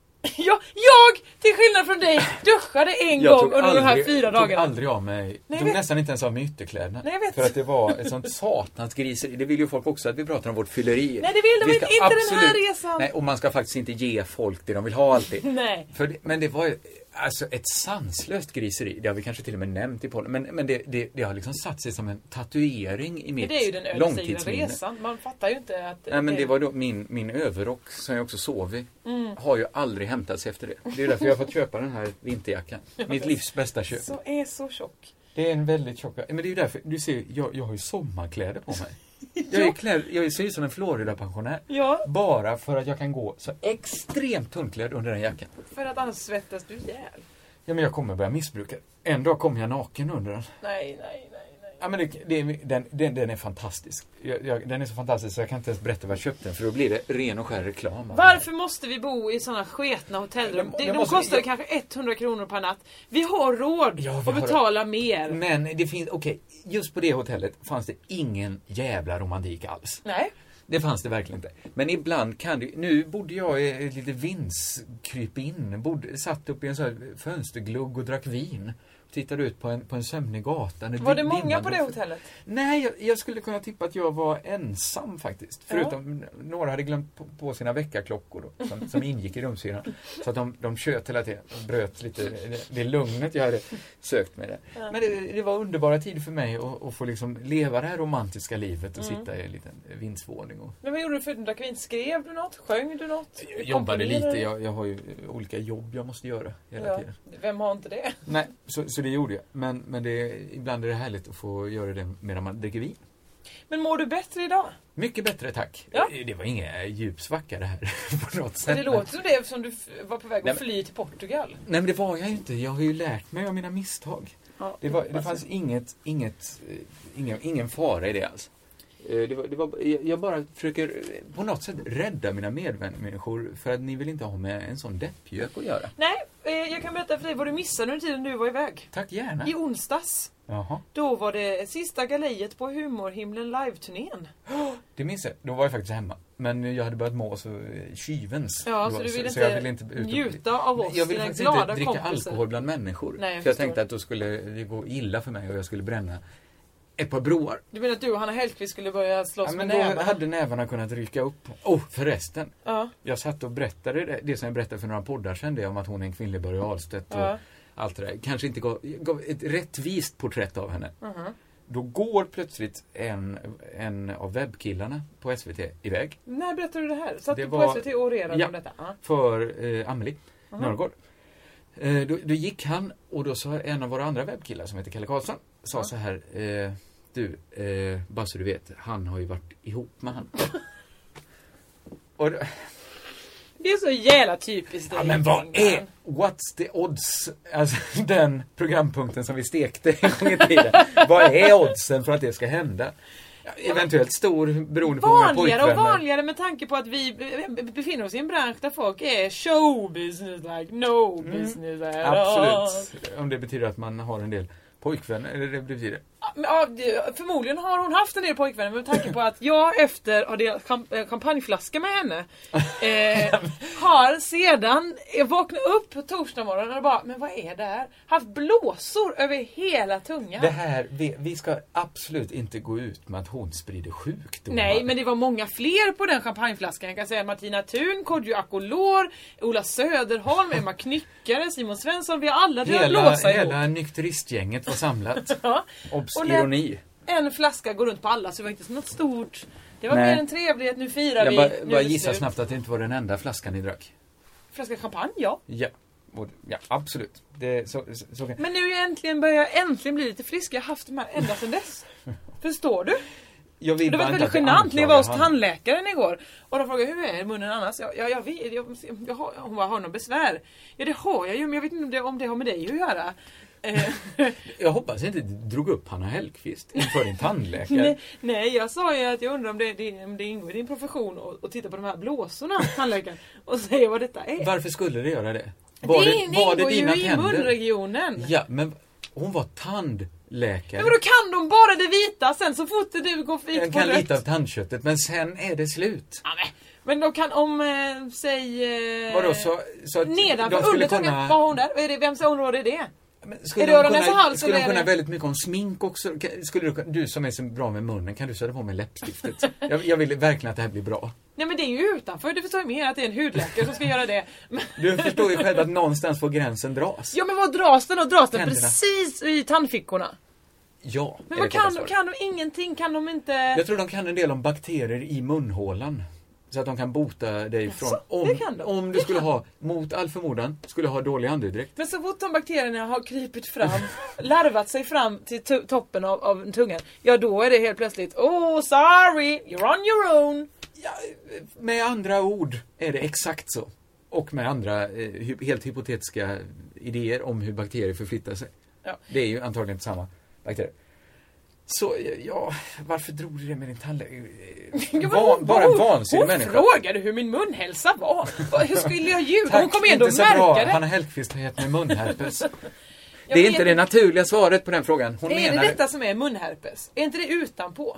Ja, jag, till skillnad från dig, duschade en jag gång under aldrig, de här fyra dagarna. Jag tog aldrig av mig, Nej, tog vet. nästan inte ens av mig ytterkläderna. Nej, jag vet. För att det var ett sånt satans griseri. Det vill ju folk också att vi pratar om vårt fylleri. Nej, det vill de inte, inte absolut, den här resan. Nej, och man ska faktiskt inte ge folk det de vill ha alltid. Nej. För det, men det var ju alltså ett sanslöst griseri. Det har vi kanske till och med nämnt i podden. Men, men det, det, det har liksom satt sig som en tatuering i mitt långtidsminne. Det är ju den ödesdigra resan. Man fattar ju inte att... Nej, men det var då min, min överrock som jag också sov i. Mm. Har ju aldrig hämtats efter det. Det är därför jag har fått köpa den här vinterjackan. Mitt livs bästa köp. Så är så tjock. Det är en väldigt tjock. Men det är ju därför, du ser, jag, jag har ju sommarkläder på mig. Jag är klädd, jag ser ut som en Florida-pensionär. Ja. Bara för att jag kan gå så extremt tunnklädd under den jackan. För att annars svettas du ihjäl. Ja, men jag kommer börja missbruka. En dag kommer jag naken under den. Nej, nej, nej. Ja, men det, det är, den, den, den är fantastisk. Jag, jag, den är så fantastisk så jag kan inte ens berätta vad jag köpte den. För då blir det ren och skär reklam. Varför måste vi bo i sådana sketna hotellrum? Det, de måste, kostar jag, kanske hundra kronor per natt. Vi har råd ja, vi att betala har, mer. Men det finns, okej, okay, just på det hotellet fanns det ingen jävla romantik alls. Nej. Det fanns det verkligen inte. Men ibland kan det... Nu bodde jag i ett litet vindskryp in. Bodde, satt upp i en sån här fönsterglugg och drack vin. Tittade ut på en, på en sömnig gata. Var det många på det hotellet? Nej, jag, jag skulle kunna tippa att jag var ensam faktiskt. Förutom ja. några hade glömt på, på sina väckarklockor då, som, som ingick i rumshyran. Så att de, de tjöt hela tiden och bröt lite det, det lugnet jag hade sökt med det. Ja. Men det, det var underbara tid för mig att, att få liksom leva det här romantiska livet och mm. sitta i en liten vindsvåning. Och... Men vad gjorde du för att vin? Skrev du något? Sjöng du något? Jag jobbade lite. Jag, jag har ju olika jobb jag måste göra hela ja. tiden. Vem har inte det? Nej, så, så det gjorde jag. Men, men det, ibland är det härligt att få göra det medan man dricker vin. Men mår du bättre idag? Mycket bättre, tack. Ja. Det var inga djupsvacka det här på något sätt. Men det låter som det som du var på väg att fly till Portugal. Nej, men det var jag ju inte. Jag har ju lärt mig av mina misstag. Ja, det, var, det fanns inget, inget, ingen, ingen fara i det alls. Det var, det var, jag bara försöker på något sätt rädda mina medmänniskor för att ni vill inte ha med en sån deppjök att göra. Nej, jag kan berätta för dig vad du missade under tiden du var iväg. Tack, gärna. I onsdags. Jaha. Då var det sista galeriet på Humorhimlen live-turnén. Det minns jag. Då var jag faktiskt hemma. Men jag hade börjat må så kyvens. Ja, så du ville inte, vill inte ut njuta av oss. Jag ville faktiskt glada inte dricka kompisar. alkohol bland människor. Nej, jag för jag tänkte att då skulle det gå illa för mig och jag skulle bränna ett par broar. Du menar att du och Hanna Hellqvist skulle börja slåss ja, men med nävarna? Då hade nävarna kunnat rycka upp. Oh, förresten. Ja. Jag satt och berättade det, det som jag berättade för några poddar sedan, det om att hon är en kvinnlig Börje Ahlstedt och ja. allt det där. Kanske inte gav, gav ett rättvist porträtt av henne. Uh-huh. Då går plötsligt en, en av webbkillarna på S V T iväg. När berättade du det här? Satt det du på var, S V T och orerade ja, om detta? Uh-huh. för eh, Amelie uh-huh. Norrgård. Eh, då, då gick han och då sa en av våra andra webbkillar som heter Kalle Karlsson sa uh-huh. så här... Eh, Du, eh, bara så du vet, han har ju varit ihop med han. Och, det är så jävla typiskt. Ja, men vad är, what's the odds? Alltså den programpunkten som vi stekte en gång i tiden. Vad är oddsen för att det ska hända? Ja, eventuellt stor, beroende på många pojkvänner. Vanligare och vanligare med tanke på att vi befinner oss i en bransch där folk är show business, like no mm. business at all. Absolut, om det betyder att man har en del pojkvänner, eller det betyder det? Ja, förmodligen har hon haft en del pojkvänner med tanke på att jag efter har delat kamp- champagneflaska med henne eh, har sedan jag vaknade upp på torsdag morgon och bara, men vad är det här? Haft blåsor över hela tungan. Det här, vi, vi ska absolut inte gå ut med att hon sprider sjukdomar. Nej, men det var många fler på den champagneflaskan. Jag kan säga Martina Thun, Kodjo Akolor, Ola Söderholm, Emma Knyckare, Simon Svensson. Vi har alla hela, blåsa ihop. Hela nykteristgänget var samlat. Ja. Obs, ironi. En flaska går runt på alla, så det var inte så något stort. Det var Nej. mer en trevlighet, nu firar jag vi. Jag bara, bara gissar snabbt att det inte var den enda flaskan ni drack. Flaska champagne, ja. Ja, ja absolut. Det, så, så, så. Men nu äntligen börjar jag äntligen bli lite frisk. Jag har haft de här ända sedan dess. Förstår du? Jag vill det var väldigt genant när jag var hos tandläkaren igår. Och de frågade, hur är munnen annars? Jag, jag, jag vet, jag, jag har, hon bara, har någon besvär? Ja, det har jag ju, men jag vet inte om det, om det har med dig att göra. Jag hoppas inte du drog upp Hanna Hellqvist inför din tandläkare. nej, nej, jag sa ju att jag undrar om det, det, om det ingår i din profession och, och titta på de här blåsorna, tandläkaren, och säga vad detta är. Varför skulle det göra det? Var det, det, var det dina ju tänder? I munregionen. Ja, men hon var tandläkare. Men då kan de bara det vita, sen så fort du går fint jag på kan rött. lite av tandköttet, men sen är det slut. Ja, men, men då kan om, eh, säg... Eh, Vadå, så, så att nedanför undertungan, vad har hon där? Är det, vems område är det? Men skulle är det öron, kunna, näsa, hals? skulle de kunna det... väldigt mycket om smink också? Skulle du, du som är så bra med munnen, kan du sätta på mig läppstiftet? jag, jag vill verkligen att det här blir bra. Nej, men det är ju utanför. Du förstår ju mer att det är en hudläkare som ska göra det. Men... Du förstår ju själv att någonstans får gränsen dras. Ja, men vad dras den? Och dras den Tänderna. Precis i tandfickorna? Ja. Men vad kan de? Kan de ingenting? Kan de inte... Jag tror de kan en del om bakterier i munhålan. Så att de kan bota dig från... Så, om, det kan de. om du det skulle kan. ha, mot all förmodan, skulle ha dålig andedräkt. Men så fort de bakterierna har krypit fram, larvat sig fram till to- toppen av, av tungan, ja då är det helt plötsligt, oh sorry, you're on your own. Ja, med andra ord är det exakt så. Och med andra eh, helt hypotetiska idéer om hur bakterier förflyttar sig. Ja. Det är ju antagligen inte samma bakterier. Så, ja, varför drog du det med din tandläkare? Va, bara en vansinnig människa. Hon frågade hur min munhälsa var. Hur skulle jag ljuga? Hon kom ändå inte så märka bra. det. Hanna Hellqvist har gett mig munherpes. Det är inte det naturliga svaret på den frågan. Hon är menar det detta som är munherpes? Är inte det utanpå?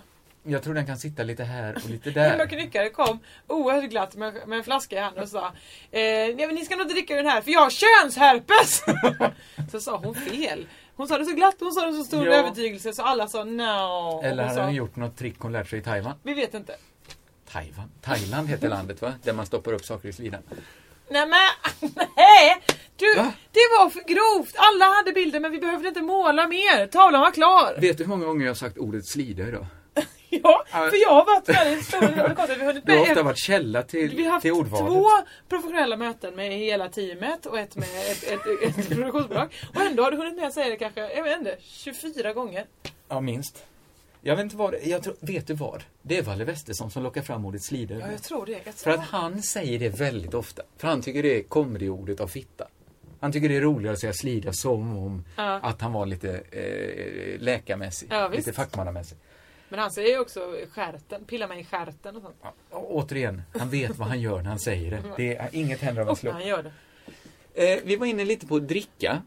Jag tror den kan sitta lite här och lite Hemma där. knyckare kom oerhört glatt med, med en flaska i handen och sa eh, nej, men ni ska nog inte dricka den här för jag har könsherpes. Så sa hon fel. Hon sa det så glatt, hon sa det så stor Ja. övertygelse så alla sa no. Eller hon har sa, den gjort något trick hon lärt sig i Taiwan? vi vet inte. Taiwan? Thailand heter landet, va? Där man stoppar upp saker i slidan. Nej men, nej! Du, Va? det var för grovt. Alla hade bilder men vi behövde inte måla mer. Tavlan var klar. Vet du hur många gånger jag har sagt ordet slida idag? Ja, för jag har varit väldigt stor. Vi har hunnit Du har med ofta ett, varit källa till, vi har haft till ordvalet. två professionella möten med hela teamet och ett med ett, ett, ett, ett produktionsbolag. Och ändå har du hunnit med att säga det kanske, jag vet inte, tjugofyra gånger. Ja, minst. Jag vet inte vad det, jag tror, vet du vad? Det är Valle Westesson som lockar fram ordet slida. Ja, jag tror det. Jag För tror. att han säger det väldigt ofta. För han tycker det är komediordet av fitta. Han tycker det är roligare att säga slida som om Ja. att han var lite eh, läkarmässig. Ja, visst. Lite fackmannamässig. Men han säger ju också skärten, pilla mig i skärten och sånt. Ja, och återigen, han vet vad han gör när han säger det. Det är inget händer av en Och när slump. han gör det. Eh, vi var inne lite på att dricka.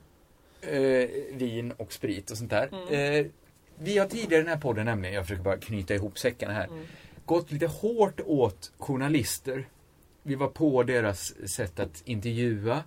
Eh, vin och sprit och sånt där. Mm. Eh, vi har tidigare i den här podden nämligen, jag försöker bara knyta ihop säckarna här, Mm. gått lite hårt åt journalister. Vi var på deras sätt att intervjua.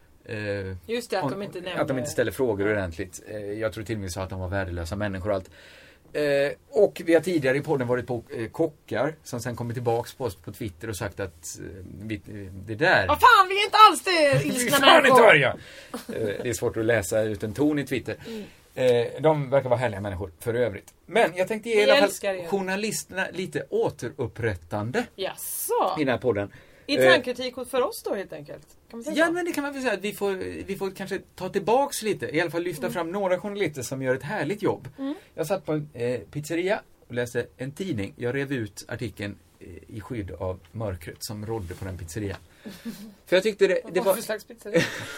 Eh, Just det, att om- de inte nämner... att de inte ställer frågor ordentligt. Eh, jag tror till och med så att de var värdelösa människor och allt. Eh, och vi har tidigare i podden varit på eh, kockar som sen kommer tillbaks på oss på Twitter och sagt att eh, vi, det där... Vad fan, vi är inte alls det ilskna Fan, inte människor! börja! Eh, det är svårt att läsa ut en ton i Twitter. Eh, de verkar vara härliga människor för övrigt. Men jag tänkte ge i Vi alla älskar fall er. journalisterna lite återupprättande Jaså? i den här podden. Internkritik för oss då helt enkelt? Kan man säga Ja, så? men det kan man väl säga att vi får, vi får kanske ta tillbaks lite. I alla fall lyfta fram några journalister som gör ett härligt jobb. Mm. Jag satt på en eh, pizzeria och läste en tidning. Jag rev ut artikeln eh, i skydd av mörkret som rådde på den pizzerian. För jag tyckte det, det Vad var... för slags pizza?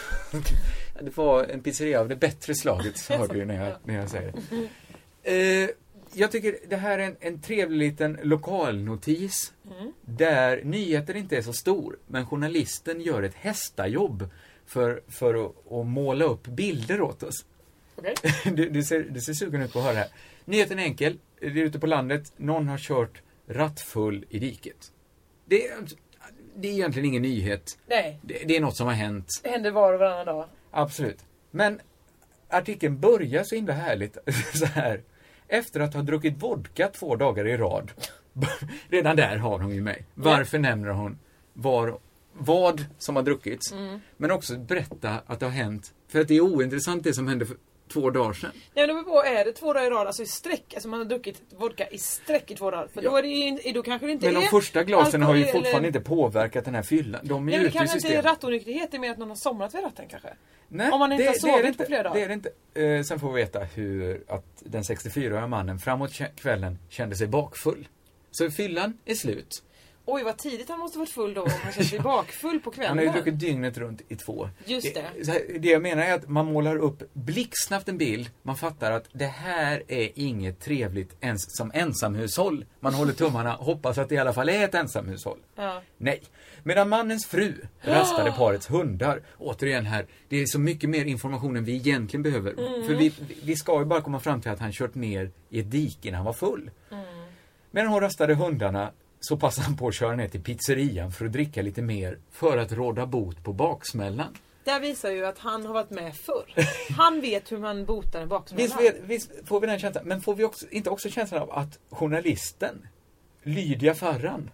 Det var en pizzeria av det bättre slaget, hörde du när jag, när jag säger det. Eh, jag tycker det här är en, en trevlig liten lokalnotis Mm. där nyheter inte är så stor, men journalisten gör ett hästajobb för, för att, att måla upp bilder åt oss. Okej. Du, du, ser, du ser sugen ut på att höra det här. Nyheten är enkel. Det är ute på landet. Någon har kört rattfull i diket. Det är, det är egentligen ingen nyhet. Nej, Det, det är något som har hänt. det händer var och varannan dag. Absolut. Men artikeln börjar så himla härligt så här. Efter att ha druckit vodka två dagar i rad. Redan där har hon ju mig. Varför nämner hon var, vad som har druckits. Mm. Men också berätta att det har hänt. För att det är ointressant det som hände för två dagar sedan. Ja, men på är det två dagar i rad, alltså i sträck, alltså man har druckit vodka i sträck i två dagar. För Ja. då, är det, ju- då kanske det inte Men de är... första glasen har ju alkohol fortfarande eller- inte påverkat den här fyllan. De är Nej, ju men det ute i kanske inte är systemet. rattonykterhet, det är mer att någon har somnat vid ratten kanske. Nej, om man inte har det, sovit det är det på inte, flera dagar. Det är det inte. Eh, sen får vi veta hur att den sextiofyraåriga mannen framåt kä- kvällen kände sig bakfull. Så fyllan är slut. Oj, vad tidigt han måste varit full då om han känner sig bakfull på kvällen. Han har ju druckit dygnet runt i två. Just det. Det, så här, det jag menar är att man målar upp blixtsnabbt en bild. Man fattar att det här är inget trevligt ens som ensamhushåll. Man håller tummarna, hoppas att det i alla fall är ett ensamhushåll. Ja. Nej. Medan mannens fru rastade parets hundar. Återigen här, det är så mycket mer information än vi egentligen behöver. Mm. För vi, vi ska ju bara komma fram till att han kört ner i ett dike när han var full. Mm. Medan hon rastade hundarna så passade han på att köra ner till pizzerian för att dricka lite mer för att råda bot på baksmällan. Det visar ju att han har varit med förr. Han vet hur man botar en baksmälla. Visst, vet, visst får vi den känslan, men får vi också, inte också känslan av att journalisten Lydia Farran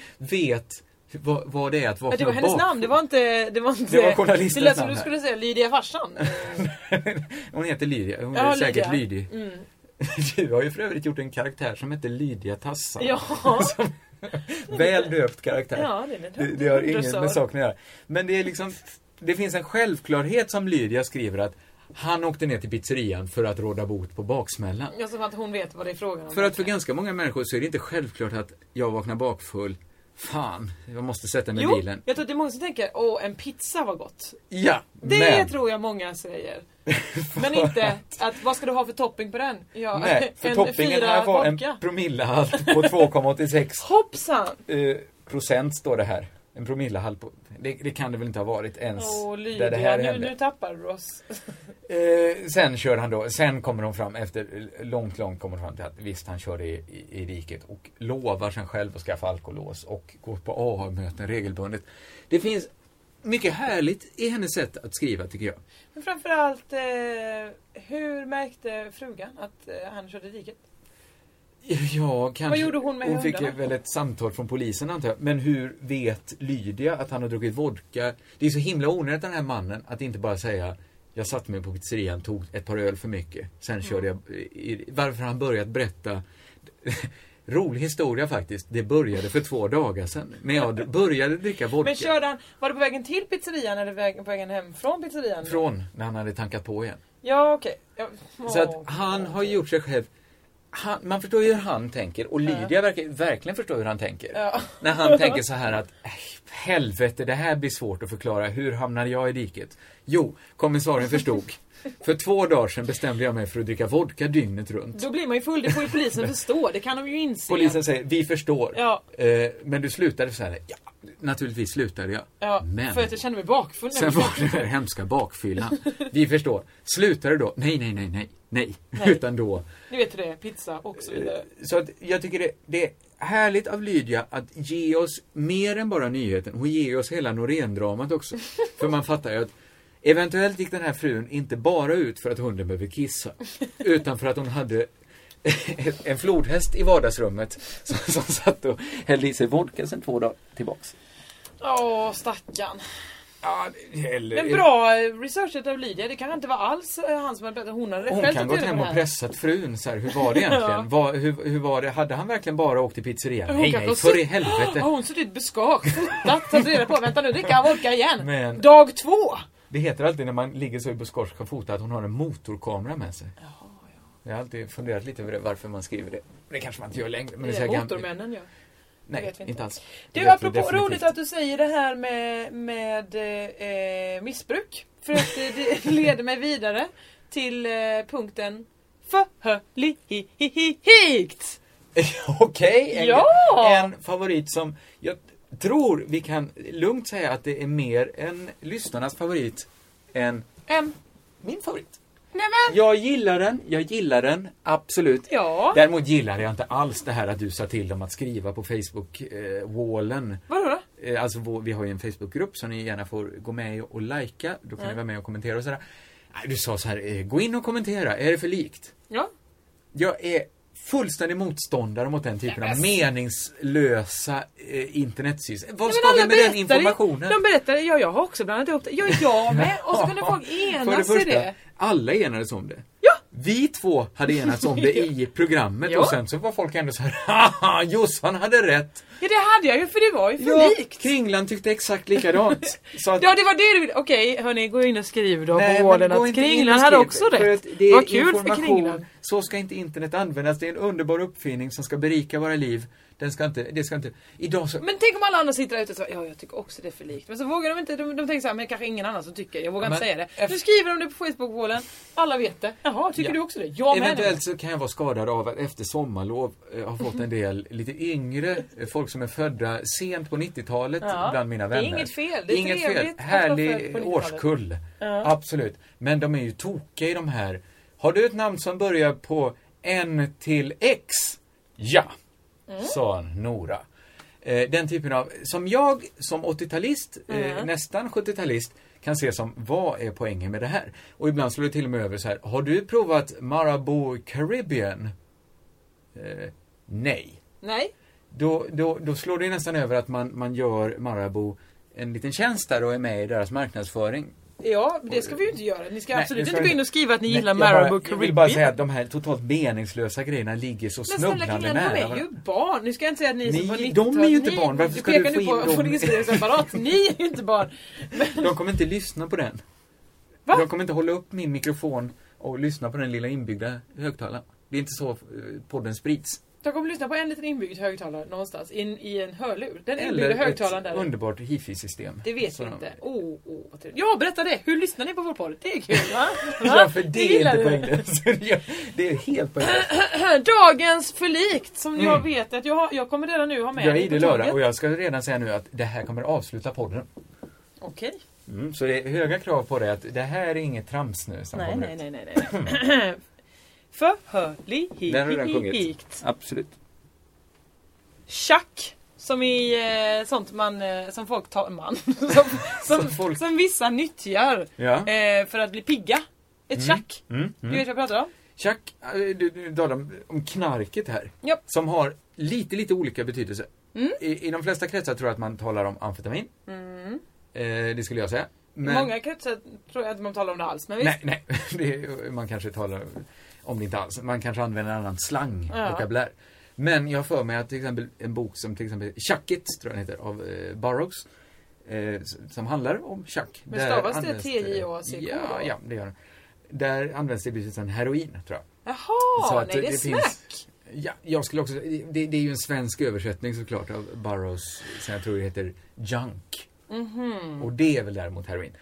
vet vad, vad det är att vakna Ja, det var hennes bakfull. namn, det var inte... Det var, inte, Det var journalistens det lät som namn du här. skulle säga Lydia farsan. Hon heter Lydia, hon Ja, är säkert Lydia. Lydig. Mm. Du har ju för övrigt gjort en karaktär som heter Lydia Tassan. Ja. Väl döpt karaktär. Ja, det är Det, det har inget Dressör. med saken att göra. Men det är liksom, det finns en självklarhet som Lydia skriver att han åkte ner till pizzerian för att råda bot på baksmällan. Ja, som att hon vet vad det är frågan om. För att för ganska många människor så är det inte självklart att jag vaknar bakfull. Fan, jag måste sätta mig i Jo, bilen. jag tror att det är många som tänker, åh, en pizza var gott. Ja, Det men... tror jag många säger. Men inte att, vad ska du ha för topping på den? Ja, Nej, för en toppingen fyra här var en vodka. promillehalt på två komma åttiosex Hoppsan! eh, procent står det här. En promillehalt på... Det, det kan det väl inte ha varit ens. Åh, där Lydia, det här nu, hände. nu tappar du oss. Eh, sen kör han då, sen kommer de fram efter långt, långt kommer de fram till att visst han körde i, i, i riket och lovar sig själv att skaffa alkolås och går på A A-möten regelbundet. Det finns mycket härligt i hennes sätt att skriva tycker jag. Men framförallt, eh, hur märkte frugan att eh, han körde i riket? Ja, kanske. Vad gjorde hon med Hon hundarna? fick väl ett samtal från polisen antar jag. Men hur vet Lydia att han har druckit vodka? Det är så himla onödigt den här mannen att inte bara säga jag satt mig på pizzerian, tog ett par öl för mycket. Sen mm. körde jag... I, varför han börjat berätta... Rolig historia faktiskt. Det började för två dagar sedan. Men jag började dricka vodka. Men körde han... Var det på vägen till pizzerian eller vägen, på vägen hem från pizzerian? Från, när han hade tankat på igen. Ja, okej. Okay. Ja. Så att han har gjort sig själv... Han, man förstår ju hur han tänker. Och Lydia ja. verkar verkligen förstå hur han tänker. Ja. När han tänker så här att äh, helvete, det här blir svårt att förklara. Hur hamnade jag i diket? Jo, kommissarien förstod. För två dagar sedan bestämde jag mig för att dricka vodka dygnet runt. Då blir man ju full, det får ju polisen förstå. Det kan de ju inse. Polisen säger, vi förstår. Ja. Eh, men du slutade så här. Ja, naturligtvis slutade jag. Ja, men för att jag kände mig bakfull. Sen var det här hemska bakfyllan. Vi förstår. Slutade då? Nej, nej, nej, nej. Nej. nej. Utan då... Ni vet hur det är, pizza och så vidare. Så att jag tycker det, det är härligt av Lydia att ge oss mer än bara nyheten. Hon ger oss hela Norén-dramat också. För man fattar ju att eventuellt gick den här frun inte bara ut för att hunden behöver kissa. Utan för att hon hade en flodhäst i vardagsrummet som, som satt och hällde i sig vodka sen två dagar tillbaks. Åh, stackarn. Ja, eller, en bra researchet av Lydia. Det kan inte vara alls han som hade berättat. Hon hade hon kan gått hem och pressat frun så här, hur var det egentligen? ja. var, hur, hur var det? Hade han verkligen bara åkt till pizzerian? Nej, nej, för i helvete. Har hon suttit beskak, fotat, tagit reda på, vänta nu, dricker han vodka igen. Men, dag två. Det heter alltid när man ligger så i buskage och fotar att hon har en motorkamera med sig. Jaha, ja. Jag har alltid funderat lite över det, varför man skriver det. Det kanske man inte gör längre. Men det är, det är motormännen, ja. Nej, inte. inte alls. Det är apropå roligt att du säger det här med, med eh, missbruk. För att det, det leder mig vidare till eh, punkten förhöligt. Okej, en, ja. en favorit som jag tror vi kan lugnt säga att det är mer en lyssnarnas favorit än en. min favorit. Nämen. Jag gillar den, jag gillar den, absolut. Ja. Däremot gillar jag inte alls det här att du sa till dem att skriva på Facebook-wallen. Eh, Vadå då? Eh, alltså vår, vi har ju en Facebook-grupp så ni gärna får gå med och, och likea. Då kan mm. ni vara med och kommentera och sådär. Nej, du sa så här, eh, gå in och kommentera, är det för likt? Ja. Jag är fullständig motståndare mot den typen yes. av meningslösa eh, internetsystem. Vad ska vi med den informationen? De berättar, ja jag har också blandat ihop det. Jag är jag med. Och så kunde folk enas i det. Alla enades om det. Ja. Vi två hade enats om det i programmet. Ja. Och sen så var folk ändå så här, haha, Jossan hade rätt. Ja, det hade jag ju, för det var ju för ja, likt. Kringlan tyckte exakt likadant. Så att, ja, det var det du ville. Okej, hörni, gå in och skriv då på wallen att Kringlan hade också rätt. Det vad kul för Kringlan. Så ska inte internet användas. Det är en underbar uppfinning som ska berika våra liv. Den ska inte, det ska inte, idag så... Men tänk om alla andra sitter där ute och säger, ja jag tycker också det är för likt. Men så vågar de inte, de, de tänker så här, men kanske ingen annan som tycker, jag vågar men, inte säga det. Nu skriver de det på Facebook-wallen, alla vet det. Jaha, tycker ja. du också det? Jag eventuellt så kan jag vara skadad av att efter sommarlov eh, har fått en del lite yngre, eh, folk som är födda sent på nittiotalet ja. bland mina vänner. Det är inget fel, det är inget trevligt. Fel. Härlig årskull. Ja. Absolut. Men de är ju tokiga i de här. Har du ett namn som börjar på N till X? Ja. Mm. Sa Nora. Eh, den typen av, som jag som åttiotalist, mm. eh, nästan sjuttiotalist, kan se som, vad är poängen med det här? Och ibland slår det till och med över så här, har du provat Marabou Caribbean? Eh, nej. Nej. Då, då, då slår det nästan över att man, man gör Marabou en liten tjänst där och är med i deras marknadsföring. Ja, det ska vi ju inte göra. Ni ska nej, absolut ska inte gå in och skriva att ni nej, gillar Marabou Caribbean. Jag vill bara säga att de här totalt meningslösa grejerna ligger så snubblande nära. Men de är ju barn. Nu ska jag inte säga att ni, ni som var nittio. De är ju inte barn. Varför ska du få in på, dem? På ni är ju inte barn. Men... De kommer inte lyssna på den. Va? De kommer inte hålla upp min mikrofon och lyssna på den lilla inbyggda högtalaren. Det är inte så podden sprids. De kommer lyssna på en liten inbyggd högtalare någonstans in, i en hörlur. Den inbyggda högtalaren där. Eller ett underbart hifi-system. Det vet vi inte. Åh, oh, oh, vad trevligt. Ja, berätta det. Hur lyssnar ni på vår podd? Det är kul, va? Ja, för det, det är inte poänglöst. Det är helt poänglöst. Dagens förlikt som mm. jag vet att jag, har, jag kommer redan nu ha med. Jag är i det lördag och jag ska redan säga nu att det här kommer avsluta podden. Okej. Mm, så det är höga krav på det att det här är inget trams nu som Nej, kommer nej, ut. nej, nej, nej. Förhörlig Den har redan sjungit. hikt. Absolut. Schack. Som i eh, sånt man, eh, som folk tar, man, som, som, folk- som vissa nyttjar Ja. eh, för att bli pigga. Ett schack. Mm, Du mm. vet vad jag pratar om? Chuck, äh, du, du talar om, om knarket här. Japp. Som har lite, lite olika betydelse. Mm. I, I de flesta kretsar tror jag att man talar om amfetamin. Mm. Eh, det skulle jag säga. I många kretsar tror jag att man talar om det alls. Men visst. Nej, nej. Det är, man kanske talar om det inte alls. Man kanske använder en annan slang, Ja. vokabulär. Men jag för mig att till exempel en bok som till exempel Chuck It, tror jag den heter, av eh, Burroughs. Eh, som handlar om Chuck. Men Där stavas det används T J O C K Ja, då? ja, det gör det. Där används det precis som heroin, tror jag. Jaha, Så att nej det är det smack. finns- Ja, jag skulle också, det, det är ju en svensk översättning såklart av Burroughs, som jag tror det heter Junk. Mhm. Och det är väl däremot heroin.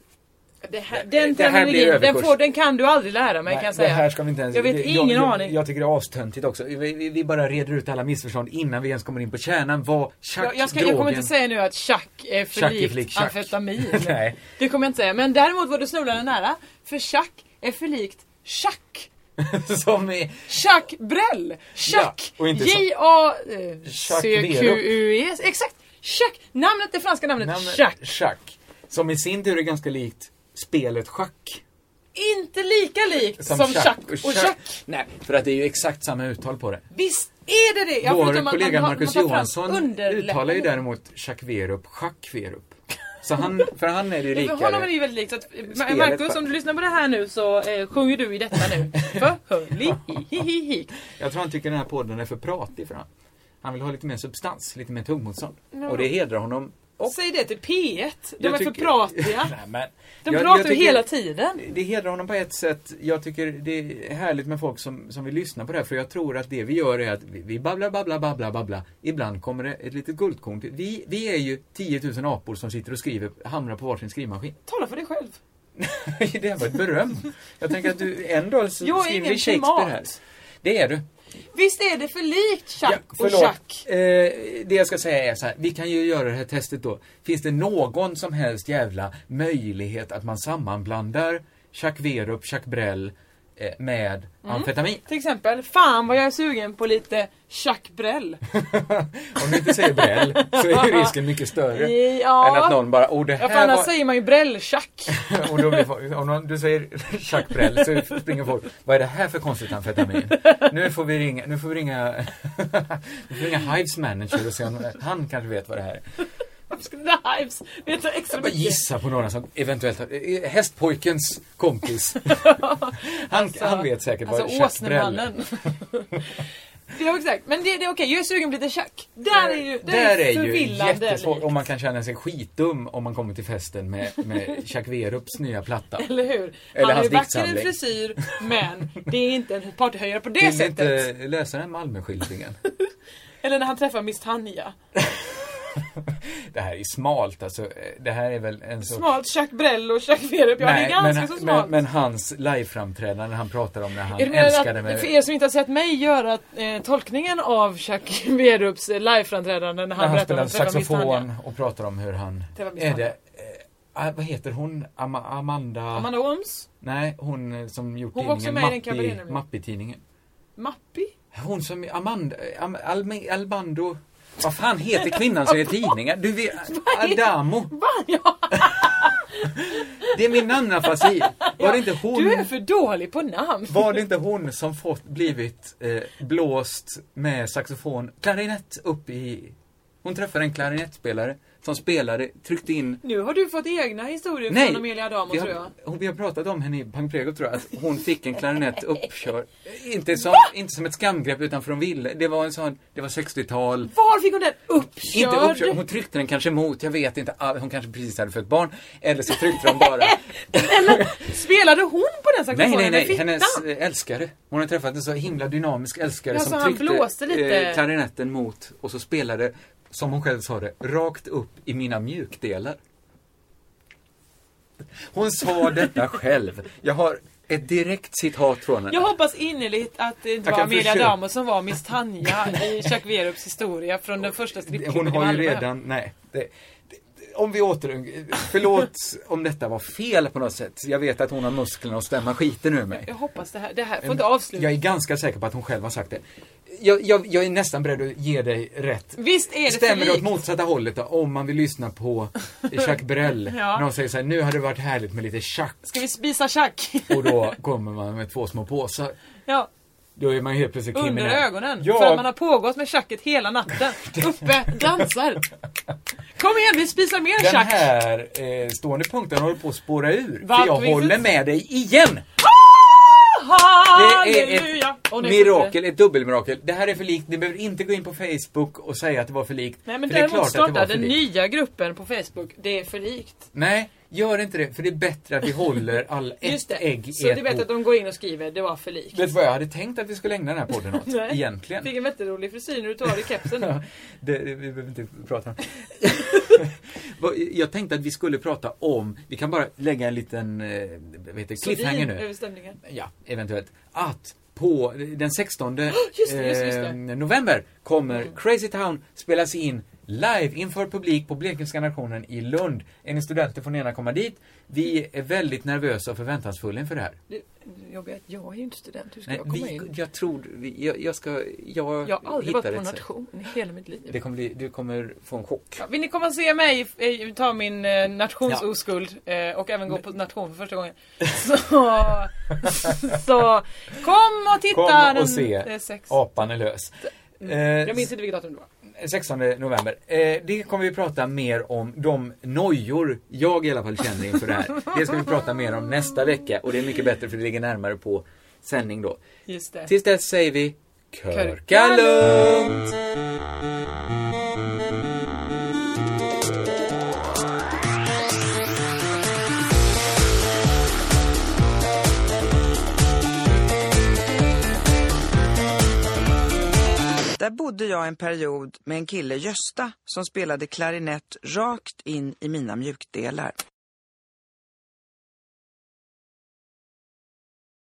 Det här, Det- den det här blir terminologin, den, överkurs. får, den kan du aldrig lära mig kan jag det säga. här ska vi inte ens... Jag vet det, ingen jag, aning. Jag, jag tycker det är astöntigt också. Vi, vi, vi bara reder ut alla missförstånd innan vi ens kommer in på kärnan. Vad Chuck, jag, jag, ska, drogen... jag kommer inte säga nu att Chuck är för Chuck är likt för lik Chuck. amfetamin. Nej. Det kommer jag inte säga. Men däremot var du snubblande nära. För Chuck är för likt Chuck. Som är... Chuck Brell. Chuck. Ja, och inte som- J A Chuck C Q U E S. Exakt. Chuck. Namnet, det franska namnet. namnet- Chuck. Chuck. Som i sin tur är ganska likt spelet schack. Inte lika likt som, Chuck och Chuck. Nej, för att det är ju exakt samma uttal på det. Visst är det det? Jag Vår förutom att kollega man- Marcus man tar fram Johansson underläppen. uttalar ju däremot Chuck Verup, Chuck Verup. Så han, för han är det ju För honom är det likare. ju väldigt likt. Så att, Spelet Marcus, bara. om du lyssnar på det här nu så eh, sjunger du i detta nu. Förhörlig hihihi. Jag tror han tycker den här podden är för pratig för han. Han vill ha lite mer substans, lite mer tuggmotstånd. Ja. Och det hedrar honom. Och Säg det till P ett. De Jag är för tycker- pratiga. Nej, men, De jag- pratar jag ju tycker- hela tiden. Det hedrar honom på ett sätt. Jag tycker det är härligt med folk som, som vill lyssna på det här. För jag tror att det vi gör är att vi, vi babblar, babblar, babblar, babblar. Ibland kommer det ett litet guldkorn till. Vi, vi är ju tio tusen apor som sitter och skriver, hamnar på varsin skrivmaskin. Tala för dig själv. Det var ett beröm. Jag tänker att du en dag så Jag är skriver ingen vi Shakespeare här. primat. Det är du. Visst är det för likt Chuck Ja, och förlåt. Chuck? Eh, det jag ska säga är så här. Vi kan ju göra det här testet då. Finns det någon som helst jävla möjlighet att man sammanblandar Chuck Verup, Chuck Brell eh, med amfetamin? Till exempel, fan vad jag är sugen på lite Chuck Brell. Om du inte säger Brell så är ju risken mycket större. Ja. Än att någon bara, oh det Ja, för här annars var... säger man ju Brell-Chuck. och då blir folk, om någon, du säger Chuck Brell så springer folk, vad är det här för konstigt amfetamin? Nu får vi ringa, nu får vi ringa, nu får vi ringa Hives manager och se om han kanske vet vad det här är. The Hives vet så extra Jag bara mycket. gissa på några som eventuellt har, eh, hästpojkens kompis. Han, han vet säkert vad Alltså Chuck Brell är. åsnemannen. Ja, exakt. Men det, det är okej, jag är sugen på lite Chuck. Där är ju, det Där är ju förvillande jättesvårt. likt. Och man kan känna sig skitdum om man kommer till festen med, med Chuck Verups nya platta. Eller hur? Eller Han har ju hans vacker diktsamling. frisyr, men det är inte en partyhöjare på det Vill ni sättet. inte läsa den Malmöskildringen? Eller när han träffar Miss Tanja. Det här är smalt alltså. Det här är väl en sorts... Smalt Chuck Brell och Chuck Verup. Ja, det är ganska men, så smalt. men, men hans liveframträdande när han pratar om när han Är det menar älskade att, med... för er som inte har sett mig göra eh, tolkningen av Chuck Verups eh, liveframträdande när när han han berättar om spelar att träffa Miss Tanja. saxofon och pratar om hur han... Träffa Miss Är Tanja. det... Eh, vad heter hon? Ama, Amanda... Amanda Ooms? Nej, hon eh, som gjort Hon var också tidningen med i den Mappi, kabarénämligen. Mappi-tidningen. Mappi? Hon som... Amanda... Am, Alme, Albando... Vad fan heter kvinnan som gör tidningar? Du vet... Adamo. Va? Ja. Det är min nanafasi. Var det inte hon... Du är för dålig på namn. Var det inte hon som fått blivit eh, blåst med saxofon, klarinett upp i... Hon träffade en klarinettspelare som spelade, tryckte in... Nu har du fått egna historier Nej, från Amelia Adamo, vi tror har, jag. hon, vi har pratat om henne i Pang Prego, tror jag, att hon fick en klarinett uppkörd. Inte som, inte som ett skamgrepp, utan för hon ville. Det var en sån, det var sextiotal. Var fick hon den uppkörd? Inte uppkörd, hon tryckte den kanske mot, jag vet inte, hon kanske precis hade fött barn. Eller så tryckte de bara... Eller spelade hon på den saxofonen Nej, nej, nej. med fittan? Hennes eh, älskare. Hon har träffat en så himla dynamisk älskare Ja, så som han tryckte blåste lite. eh, klarinetten mot och så spelade, som hon själv sa det, rakt upp i mina mjukdelar. Hon sa detta själv. Jag har ett direkt citat från henne. Jag hoppas innerligt att det inte Jag var kan Amelia försöka. Adamo som var Miss Tanja i Chuck Verups historia från den första strippklubben Hon i har ju Malmö. redan, nej. Det, det, om vi åter... Förlåt om detta var fel på något sätt. Jag vet att hon har musklerna och stämma skiten ur mig. Jag hoppas det här, det här får inte avsluta. Jag är ganska säker på att hon själv har sagt det. Jag, jag, jag är nästan beredd att ge dig rätt. Visst är det Stämmer det åt förlikt? motsatta hållet då, om man vill lyssna på Jacques Brel. Ja. När de säger så här, nu hade det varit härligt med lite chack. Ska vi spisa chack? Och då kommer man med två små påsar. Ja. Då är man helt plötsligt Under kriminell. ögonen. Ja. För att man har pågått med chacket hela natten. Uppe, dansar. Kom igen, vi spisar mer Den chack. här eh, stående punkten håller på att spåra ur. Va? För jag Visst. håller med dig igen. Det är Halleluja. ett Och nu mirakel, ett dubbelmirakel. Det här är för likt. Ni behöver inte gå in på Facebook och säga att det var för likt. Nej, men för det är däremot klart att det var starta för den likt. nya gruppen på Facebook. Det är för likt. Nej, gör inte det. För det är bättre att vi håller all Just ett det. ägg i Så det ett är bättre bo. att de går in och skriver det var för likt. Vet du vad jag hade tänkt att vi skulle ägna den här podden åt? Nej. Egentligen. Fick en jätterolig frisyr när du tar i kepsen nu. Ja, det, det, vi behöver inte prata om. Jag tänkte att vi skulle prata om, vi kan bara lägga en liten eh, vad heter, cliffhanger nu. Över stämningen. Ja, eventuellt. Att på den sextonde Just det, just det, just det. eh, november kommer mm. Crazy Town spelas in live inför publik på Blekingska nationen i Lund. Är ni studenter får ni gärna komma dit. Vi är väldigt nervösa och förväntansfulla inför det här. Det, jag vet, jag är ju inte student. Hur ska Nej, jag komma vi, in? jag tror, vi, jag, jag ska, jag, Jag har aldrig hittar varit på ett sätt. nation i hela mitt liv. Det kommer bli, du kommer få en chock. Ja, vill ni komma och se mig eh, ta min eh, nationsoskuld eh, och även gå på nation för första gången? Så, så kom och titta. Kom och den, se. eh, sex. Apan är lös. Mm. Eh, Jag minns inte vilket datum det var. sextonde november. Eh, det kommer vi prata mer om de nojor jag i alla fall känner inför det här. Det ska vi prata mer om nästa vecka och det är mycket bättre för det ligger närmare på sändning då. Just det. Tills dess säger vi Körka Körka lugnt! Där bodde jag en period med en kille, Gösta, som spelade klarinett rakt in i mina mjukdelar.